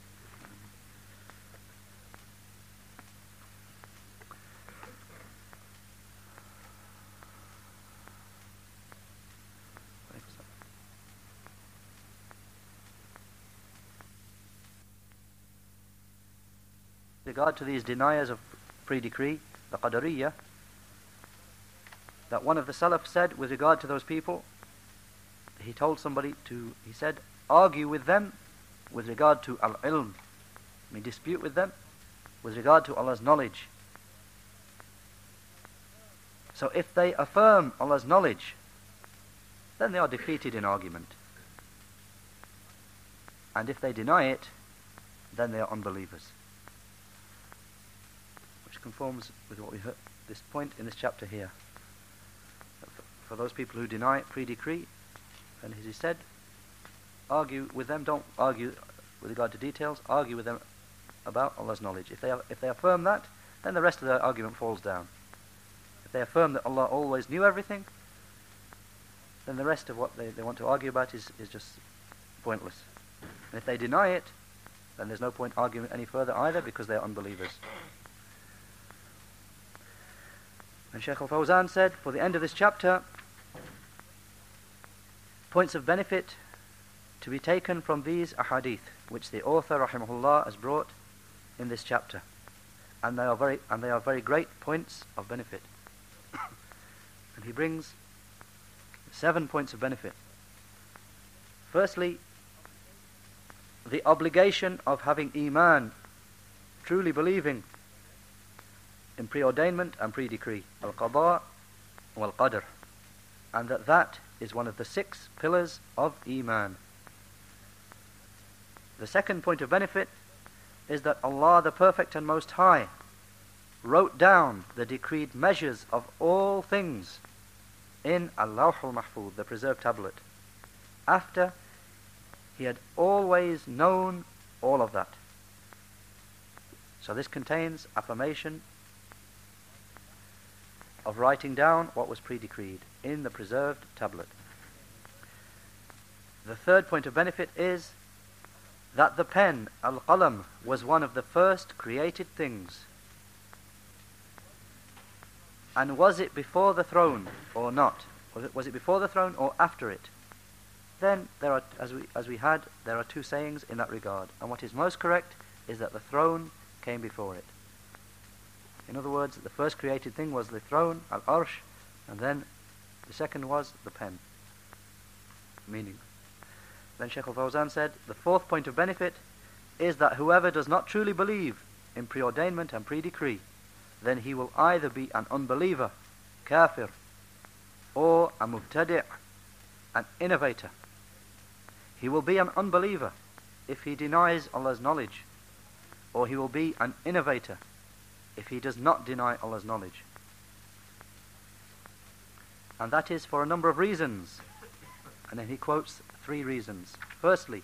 With regard to these deniers of pre-decree, the Qadariyah, that one of the Salaf said with regard to those people, he told somebody to, he said, argue with them with regard to al-ilm, dispute with them with regard to Allah's knowledge. So if they affirm Allah's knowledge, then they are defeated in argument. And if they deny it, then they are unbelievers. Which conforms with what we heard, this point in this chapter here. For those people who deny pre-decree, and as he said, argue with them, don't argue with regard to details, argue with them about Allah's knowledge. If they affirm that, then the rest of the argument falls down. If they affirm that Allah always knew everything, then the rest of what they want to argue about is just pointless. And if they deny it, then there's no point arguing any further either, because they are unbelievers. And Shaykh al-Fawzan said, for the end of this chapter, points of benefit to be taken from these ahadith, which the author rahimahullah has brought in this chapter, and they are very great points of benefit. And he brings 7 points of benefit. Firstly, the obligation of having iman, truly believing in preordainment and pre-decree, al-qada wal-qadr, and that is one of the 6 pillars of iman. The second point of benefit is that Allah, the Perfect and Most High, wrote down the decreed measures of all things in Al-Lawh al-Mahfuz, the preserved tablet, after he had always known all of that. So this contains affirmation of writing down what was pre-decreed in the preserved tablet. The third point of benefit is that the pen, al-qalam, was one of the first created things. And was it before the throne or not? Was it before the throne or after it? Then there are, there are 2 sayings in that regard. And what is most correct is that the throne came before it. In other words, the first created thing was the throne, al-arsh, and then the second was the pen. Meaning, then Shaykh al-Fawzan said, the fourth point of benefit is that whoever does not truly believe in preordainment and pre-decree, then he will either be an unbeliever, kafir, or a mubtadi', an innovator. He will be an unbeliever if he denies Allah's knowledge, or he will be an innovator if he does not deny Allah's knowledge. And that is for a number of reasons. And then he quotes 3 reasons. Firstly,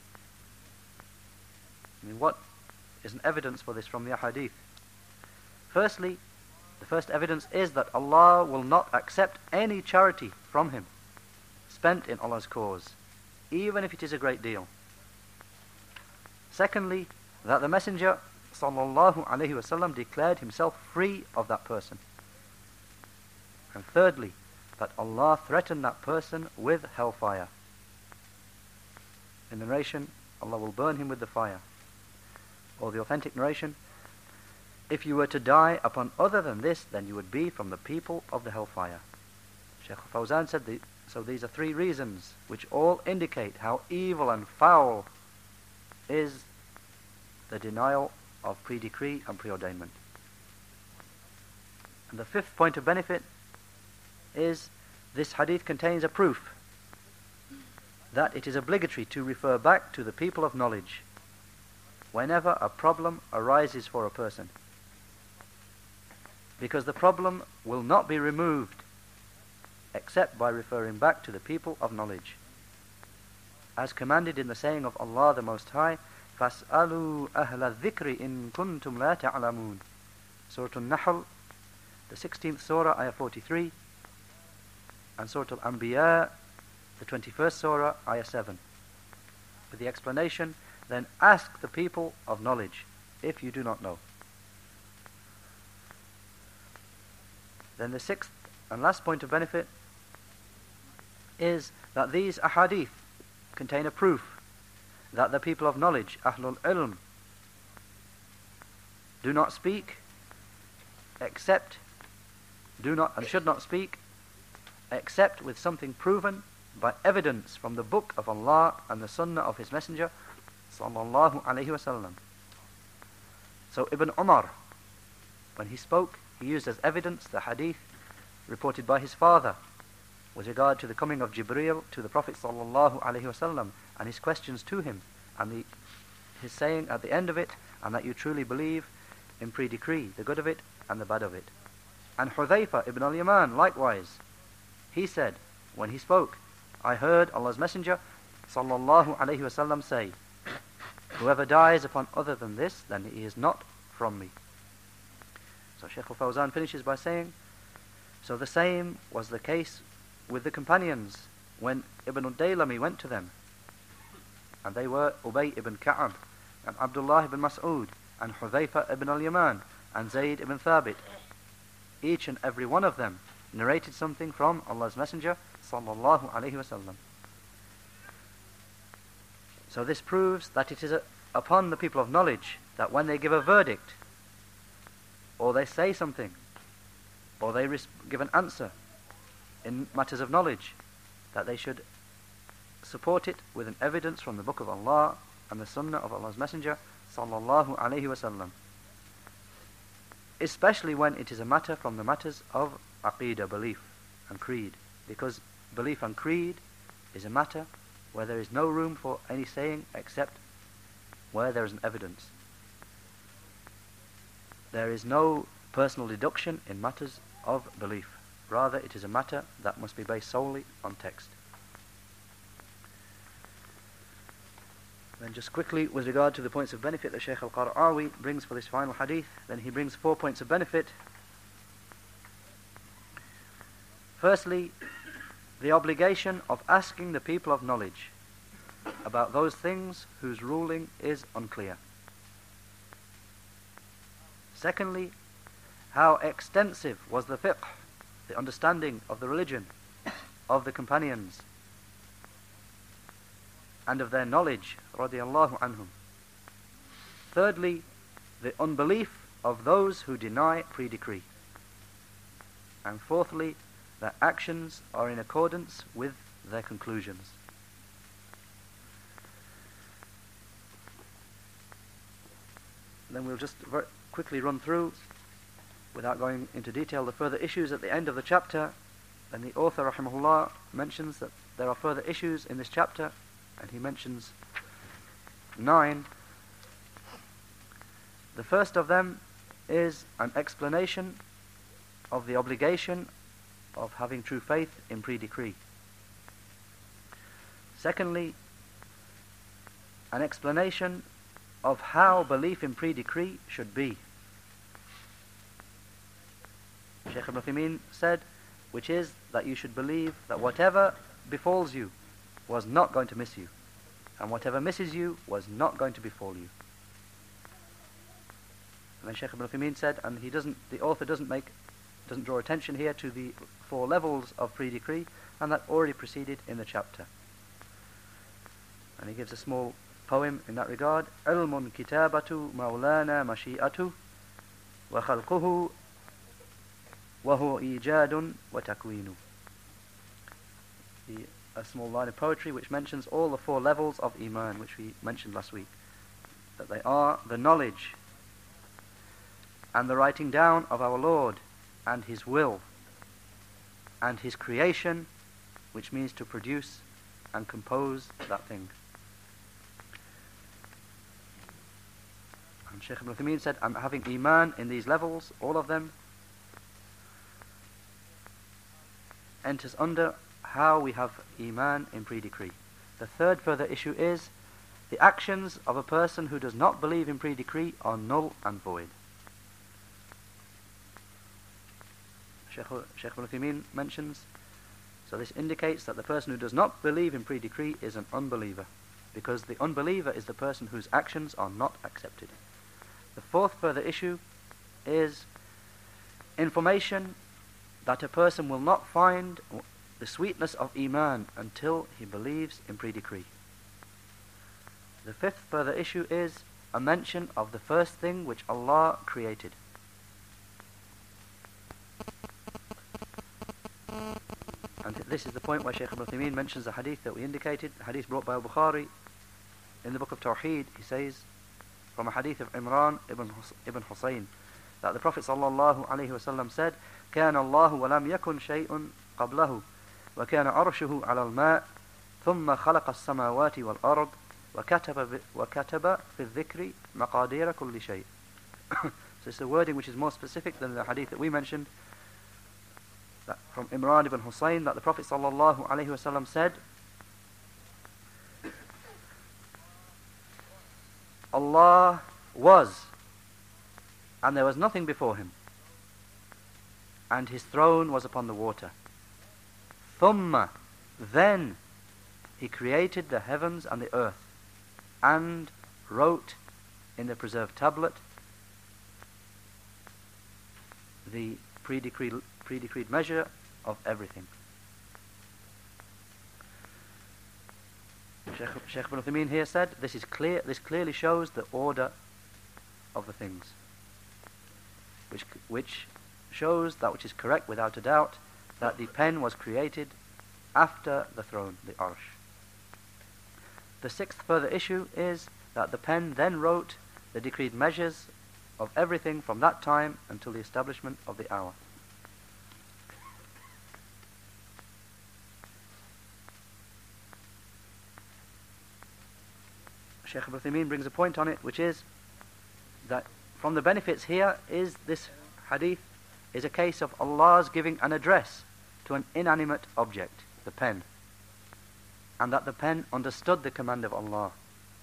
what is an evidence for this from the ahadith? Firstly, the first evidence is that Allah will not accept any charity from him spent in Allah's cause, even if it is a great deal. Secondly, that the Messenger sallallahu alaihi wasallam declared himself free of that person. And thirdly, that Allah threatened that person with hellfire. In the narration, Allah will burn him with the fire. Or the authentic narration, if you were to die upon other than this, then you would be from the people of the hellfire. Shaykh Fawzan said, so these are three reasons which all indicate how evil and foul is the denial of pre-decree and preordainment. And the fifth point of benefit is this hadith contains a proof that it is obligatory to refer back to the people of knowledge whenever a problem arises for a person, because the problem will not be removed except by referring back to the people of knowledge, as commanded in the saying of Allah the Most High, فَاسْأَلُوا أَهْلَ الذِّكْرِ إِن كُنْتُمْ لَا تَعْلَمُونَ. Surah Al-Nahl, the 16th surah, ayah 43, and Surah Al-Anbiya, the 21st surah, ayah 7, with the explanation, then ask the people of knowledge if you do not know. Then the sixth and last point of benefit is that these ahadith contain a proof that the people of knowledge, Ahlul Ilm, do not speak except, do not and should not speak except with something proven by evidence from the book of Allah and the sunnah of His Messenger sallallahu alaihi wasallam. So Ibn Umar, when he spoke, he used as evidence the hadith reported by his father with regard to the coming of Jibreel to the Prophet sallallahu alaihi wasallam and his questions to him, and his saying at the end of it, and that you truly believe in pre-decree, the good of it and the bad of it. And Hudhayfa ibn al-Yaman, likewise, he said, when he spoke, I heard Allah's Messenger sallallahu alaihi wasallam say, whoever dies upon other than this, then he is not from me. So Shaykh al-Fawzan finishes by saying, so the same was the case with the companions when Ibn al-Daylami went to them, and they were Ubay ibn Ka'ab and Abdullah ibn Mas'ud and Hudhayfa ibn al-Yaman and Zayd ibn Thabit. Each and every one of them narrated something from Allah's Messenger sallallahu alaihi wasallam. So this proves that it is upon the people of knowledge that when they give a verdict, or they say something, or they give an answer in matters of knowledge, that they should support it with an evidence from the book of Allah and the sunnah of Allah's Messenger sallallahu alaihi wasallam, especially when it is a matter from the matters of aqidah, belief and creed, because belief and creed is a matter where there is no room for any saying except where there is an evidence. There is no personal deduction in matters of belief. Rather, it is a matter that must be based solely on text. Then just quickly, with regard to the points of benefit that Shaykh al-Qara'awi brings for this final hadith, then he brings 4 points of benefit. Firstly, the obligation of asking the people of knowledge about those things whose ruling is unclear. Secondly, how extensive was the fiqh, the understanding of the religion of the companions and of their knowledge, radiyallahu anhum. Thirdly, the unbelief of those who deny pre-decree. And fourthly, their actions are in accordance with their conclusions. Then we'll just very quickly run through, without going into detail, the further issues at the end of the chapter. And the author, rahimahullah, mentions that there are further issues in this chapter, and he mentions 9. The first of them is an explanation of the obligation of having true faith in pre-decree. Secondly, an explanation of how belief in pre-decree should be. Shaykh Ibn Uthaymeen said, which is that you should believe that whatever befalls you was not going to miss you, and whatever misses you was not going to befall you. And then Shaykh Ibn Uthaymeen said, and the author doesn't draw attention here to the 4 levels of pre-decree, and that already preceded in the chapter. And he gives a small poem in that regard. Ilmun kitabatu maulana mashi'atu وخلقه وهو إيجاد وتكوين. A small line of poetry which mentions all the 4 levels of Iman which we mentioned last week. That they are the knowledge and the writing down of our Lord and His will and His creation, which means to produce and compose that thing. And Shaykh Ibn Uthaymeen said, I'm having Iman in these levels, all of them, enters under how we have Iman in pre-decree. The third further issue is the actions of a person who does not believe in pre-decree are null and void. Shaykh Ibn Uthaymeen mentions, so this indicates that the person who does not believe in pre-decree is an unbeliever, because the unbeliever is the person whose actions are not accepted. The fourth further issue is information that a person will not find the sweetness of Iman until he believes in pre-decree. The fifth further issue is a mention of the first thing which Allah created. And this is the point where Shaykh Ibn Uthaymeen mentions the hadith that we indicated, the hadith brought by Al-Bukhari in the book of Tawheed. He says, from a hadith of Imran ibn Husayn, that the Prophet sallallahu alaihi wasallam said, كان الله ولم يكن شيء قبله وكان عرشه على الماء ثم خلق السماوات والأرض وكتب في الذكر مقادير كل شيء. So it's a wording which is more specific than the hadith that we mentioned, that from Imran ibn Husayn, that the Prophet sallallahu alaihi wasallam said, Allah was, and there was nothing before Him, and His throne was upon the water. Thumma, then He created the heavens and the earth, and wrote in the preserved tablet the pre-decreed measure of everything. Shaykh Ibn Uthaymeen here said, this clearly shows the order of the things, which shows that which is correct without a doubt, that the pen was created after the throne, the Arsh. The sixth further issue is that the pen then wrote the decreed measures of everything from that time until the establishment of the hour. Shaykh Ibn Uthaymeen brings a point on it, which is that from the benefits here is this hadith is a case of Allah's giving an address to an inanimate object, the pen, and that the pen understood the command of Allah.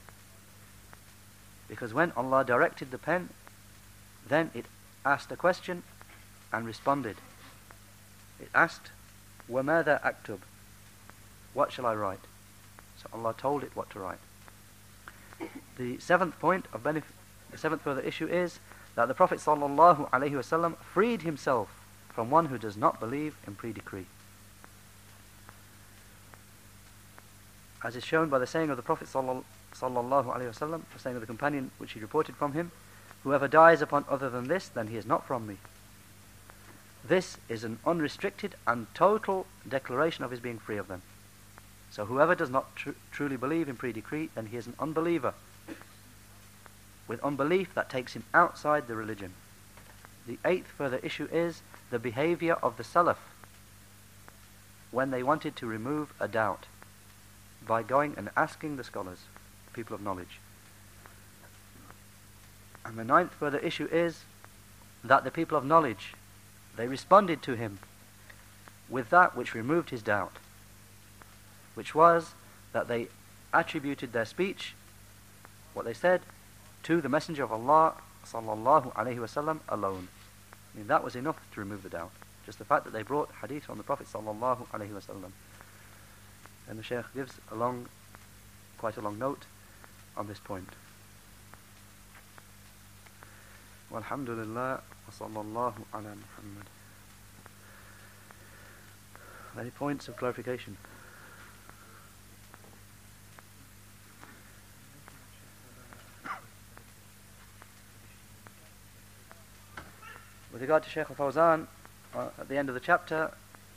Because when Allah directed the pen, then it asked a question and responded. It asked, وَمَاذَا أَكْتُبْ? What shall I write? So Allah told it what to write. The seventh point of benefit, the seventh further issue is that the Prophet sallallahu alaihi wasallam freed himself from one who does not believe in pre-decree. As is shown by the saying of the Prophet sallallahu alaihi wasallam, the saying of the companion which he reported from him, whoever dies upon other than this, then he is not from me. This is an unrestricted and total declaration of his being free of them. So whoever does not truly believe in pre-decree, then he is an unbeliever, with unbelief that takes him outside the religion. The eighth further issue is the behavior of the Salaf when they wanted to remove a doubt by going and asking the scholars, people of knowledge. And the ninth further issue is that the people of knowledge, they responded to him with that which removed his doubt, which was that they attributed their speech, what they said, to the Messenger of Allah sallallahu alaihi wasallam alone. I mean, that was enough to remove the doubt. Just the fact that they brought hadith from the Prophet sallallahu alaihi wasallam. And the Shaykh gives quite a long note on this point. Walhamdulillah wa sallallahu ala Muhammad. Any points of clarification? With regard to Shaykh al-Fawzan, at the end of the chapter,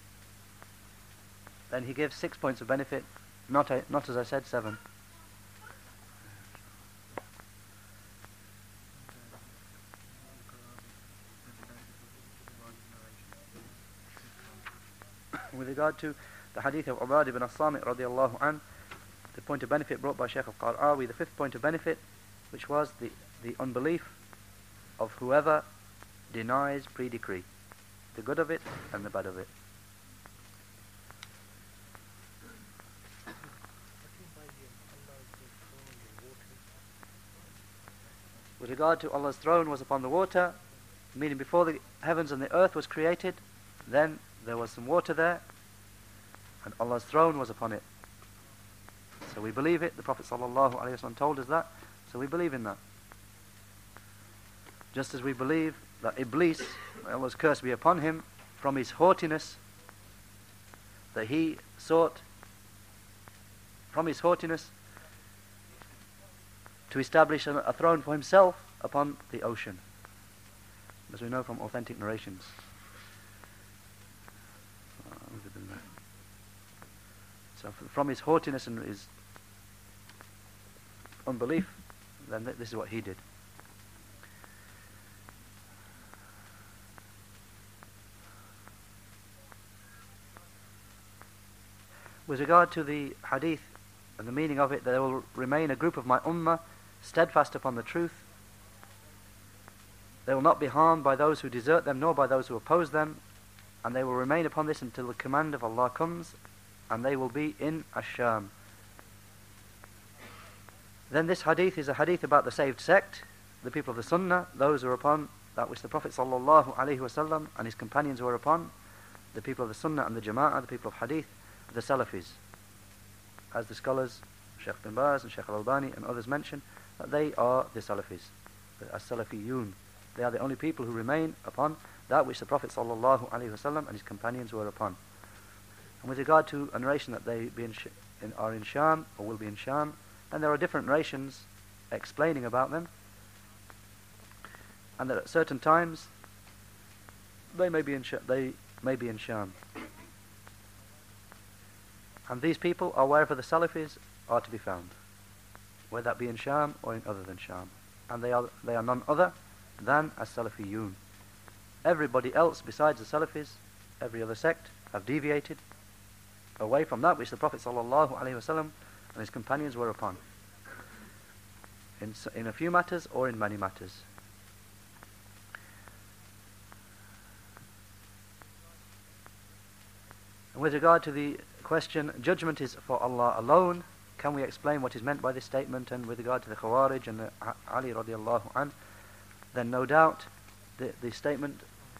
then he gives 6 points of benefit, not as I said, 7. With regard to the hadith of Ubad ibn as-Samit radiallahu an, the point of benefit brought by Shaykh al-Qar'awi, the 5th point of benefit, which was the unbelief of whoever denies pre-decree, the good of it and the bad of it. With regard to Allah's throne was upon the water, meaning before the heavens and the earth was created, then there was some water there, and Allah's throne was upon it. So we believe it. The Prophet ﷺ told us that, so we believe in that. Just as we believe that Iblis, may Allah's curse be upon him, from his haughtiness, that he sought, from his haughtiness, to establish a throne for himself upon the ocean, as we know from authentic narrations. So from his haughtiness and his unbelief, then this is what he did. With regard to the hadith and the meaning of it, there will remain a group of my ummah steadfast upon the truth. They will not be harmed by those who desert them, nor by those who oppose them, and they will remain upon this until the command of Allah comes, and they will be in Ash-Sham. Then this hadith is a hadith about the saved sect, the people of the Sunnah, those who are upon that which the Prophet ﷺ and his companions were upon, the people of the Sunnah and the Jama'ah, the people of Hadith, the Salafis. As the scholars, Shaykh bin Baz and Shaykh al-Albani and others mention, that they are the Salafis, the As-Salafiyun. They are the only people who remain upon that which the Prophet ﷺ and his companions were upon. And with regard to a narration that they are in Sham, or will be in Sham, and there are different narrations explaining about them, and that at certain times they may be in Sham. And these people are wherever the Salafis are to be found, whether that be in Sham or in other than Sham. And they are none other than as-Salafiyun. Everybody else besides the Salafis, every other sect, have deviated away from that which the Prophet ﷺ and his companions were upon, in a few matters or in many matters. And with regard to the question, judgment is for Allah alone, can we explain what is meant by this statement? And with regard to the Khawarij and the Ali radiallahu anh, then no doubt the statement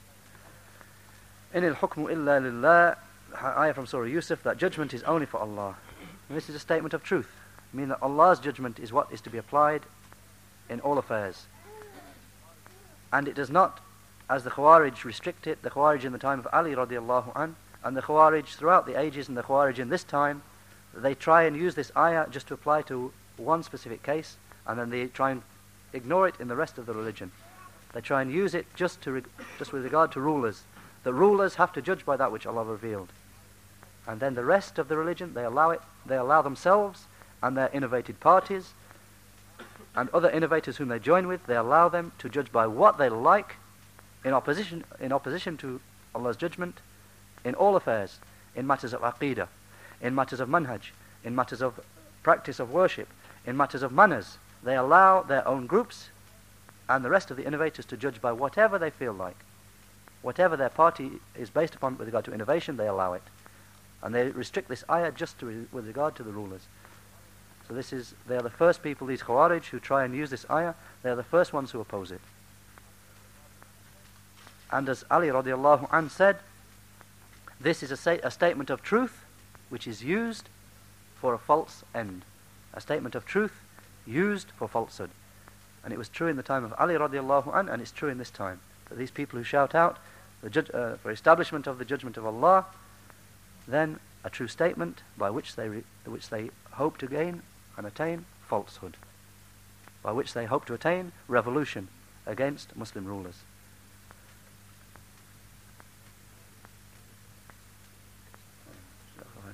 in al-hukmu illa lillah, ayah from Surah Yusuf, that judgment is only for Allah. And this is a statement of truth, meaning that Allah's judgment is what is to be applied in all affairs. And it does not, as the Khawarij restrict it, the Khawarij in the time of Ali radiallahu anh, and the Khawarij throughout the ages and the Khawarij in this time, they try and use this ayah just to apply to one specific case, and then they try and ignore it in the rest of the religion. They try and use it just with regard to rulers. The rulers have to judge by that which Allah revealed. And then the rest of the religion, they allow themselves and their innovated parties and other innovators whom they join with, they allow them to judge by what they like in opposition to Allah's judgment in all affairs, in matters of aqeedah, in matters of manhaj, in matters of practice of worship, in matters of manners. They allow their own groups and the rest of the innovators to judge by whatever they feel like. Whatever their party is based upon with regard to innovation, they allow it. And they restrict this ayah just with regard to the rulers. So they are the first people, these Khawarij, who try and use this ayah. They are the first ones who oppose it. And as Ali radiallahu anh said, this is a statement of truth which is used for a false end. A statement of truth used for falsehood. And it was true in the time of Ali radiallahu anh, and it's true in this time. That these people who shout out for establishment of the judgment of Allah, then a true statement by which they hope to gain and attain falsehood, by which they hope to attain revolution against Muslim rulers.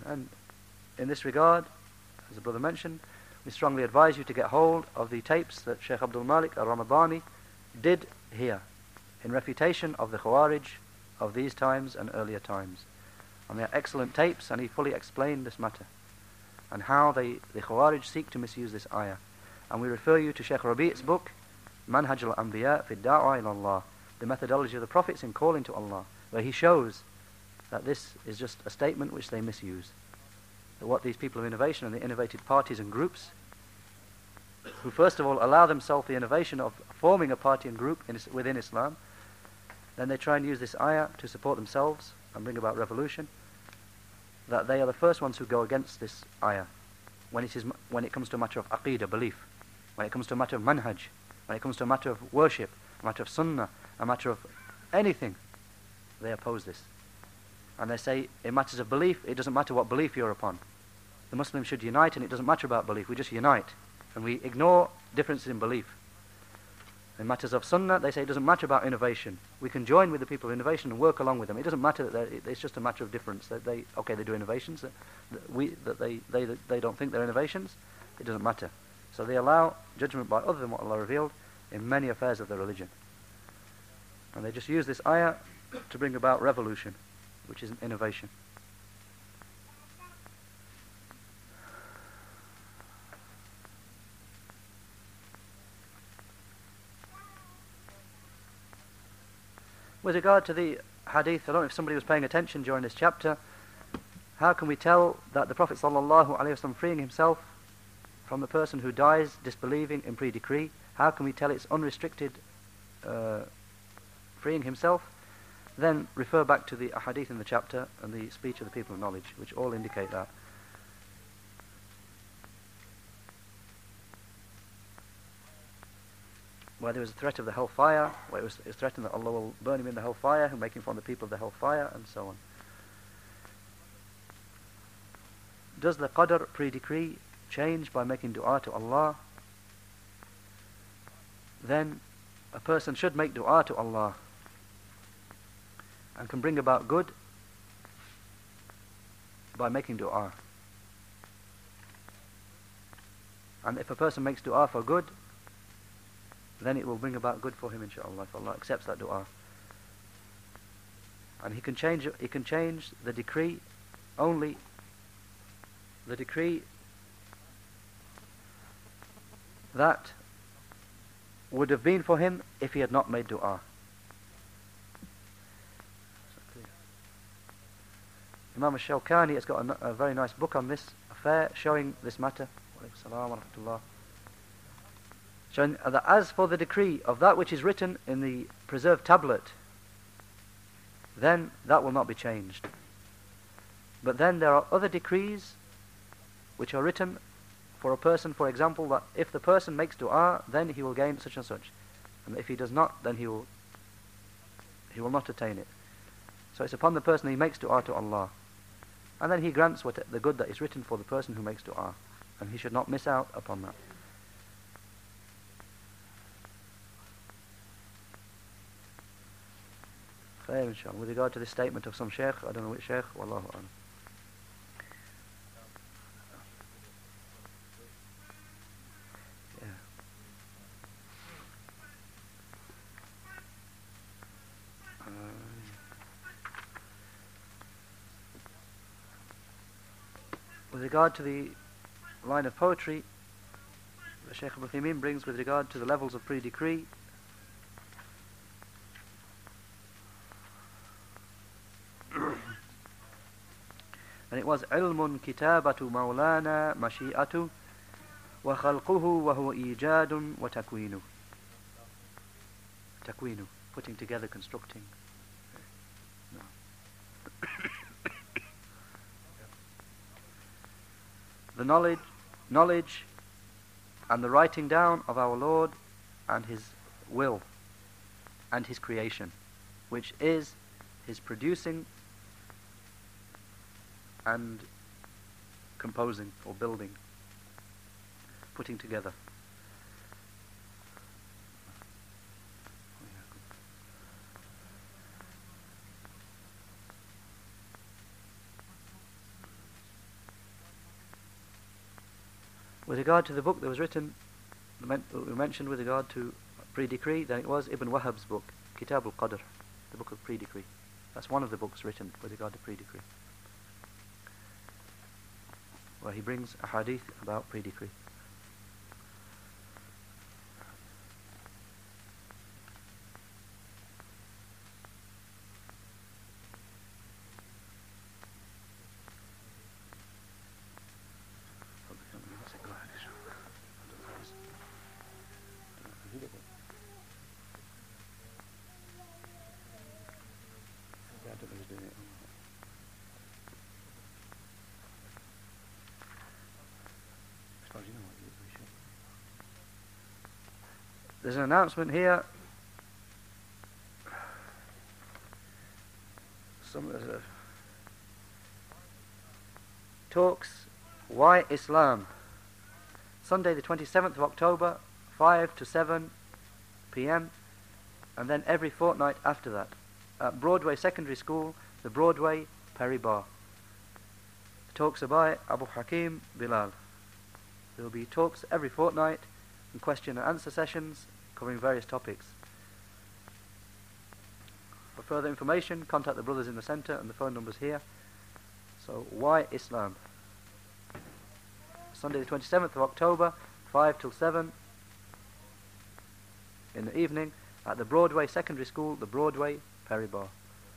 And in this regard, as the brother mentioned, we strongly advise you to get hold of the tapes that Sheikh Abdul Malik al-Ramadani did here in refutation of the Khawarij of these times and earlier times. And they are excellent tapes, and he fully explained this matter and how the Khawarij seek to misuse this ayah. And we refer you to Sheikh Rabi''s book, Manhaj al-Anbiya fi ad-Da'wa ila Allah, the methodology of the prophets in calling to Allah, where he shows that this is just a statement which they misuse. That what these people of innovation and the innovated parties and groups, who first of all allow themselves the innovation of forming a party and group within Islam, then they try and use this ayah to support themselves and bring about revolution, that they are the first ones who go against this ayah when it comes to a matter of aqeedah, belief, when it comes to a matter of manhaj, when it comes to a matter of worship, a matter of sunnah, a matter of anything. They oppose this. And they say, in matters of belief, it doesn't matter what belief you're upon. The Muslims should unite, and it doesn't matter about belief. We just unite, and we ignore differences in belief. In matters of sunnah, they say it doesn't matter about innovation. We can join with the people of innovation and work along with them. It doesn't matter that it's just a matter of difference. That they do innovations. That they don't think they're innovations. It doesn't matter. So they allow judgment by other than what Allah revealed in many affairs of their religion. And they just use this ayah to bring about revolution, which is an innovation. With regard to the hadith, I don't know if somebody was paying attention during this chapter, how can we tell that the Prophet ﷺ freeing himself from the person who dies disbelieving in pre-decree, how can we tell it's unrestricted freeing himself? Then refer back to the hadith in the chapter and the speech of the people of knowledge, which all indicate that. Where there was a threat of the hellfire, where it was threatened that Allah will burn him in the hellfire and make him from the people of the hellfire, and so on. Does the qadr pre-decree change by making dua to Allah? Then a person should make dua to Allah and can bring about good by making dua. And if a person makes dua for good, then it will bring about good for him, inshaAllah, if Allah accepts that dua. And he can change the decree, only the decree that would have been for him if he had not made dua. Imam al-Shawkani has got a very nice book on this affair, showing this matter. Wa rahmatullah. Showing that as for the decree of that which is written in the preserved tablet, then that will not be changed. But then there are other decrees which are written for a person, for example, that if the person makes dua, then he will gain such and such, and if he does not, then he will not attain it. So it's upon the person, he makes dua to Allah, and then he grants the good that is written for the person who makes dua, and he should not miss out upon that. With regard to this statement of some sheikh, I don't know which sheikh, wallahu a'lam. With regard to the line of poetry, the Shaykh Ibn Uthaymeen brings with regard to the levels of pre-decree, and it was علم كتابة مولانا مشيئة وخلقه وهو إيجاد وتكوين. تكوين, putting together, constructing. No. The knowledge and the writing down of our Lord and His will and His creation, which is His producing and composing or building, putting together. With regard to the book that was written, we mentioned with regard to pre-decree, then it was Ibn Wahab's book, Kitab al-Qadr, the book of pre-decree. That's one of the books written with regard to pre-decree, where he brings a hadith about pre-decree. There's an announcement here. Some talks. Why Islam? Sunday the 27th of October, 5 to 7 p.m. and then every fortnight after that at Broadway Secondary School, the Broadway, Perry Bar. The talks are by Abu Hakim Bilal. There will be talks every fortnight and question and answer sessions covering various topics. For further information, contact the brothers in the centre and the phone numbers here. So, why Islam? Sunday the 27th of October, 5 till 7 in the evening at the Broadway Secondary School, the Broadway, Perry Bar.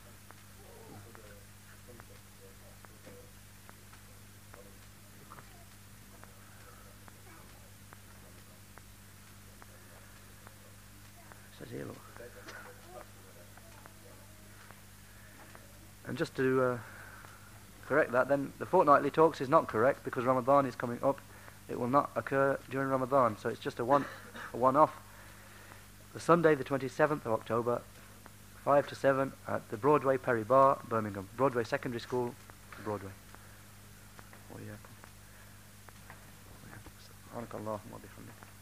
And just to correct that, then the fortnightly talks is not correct because Ramadan is coming up. It will not occur during Ramadan, so it's just a one-off. The Sunday, the 27th of October, 5 to 7 at the Broadway Perry Bar, Birmingham. Broadway Secondary School, Broadway. وإياكم. سبحانك اللهم وبحمدك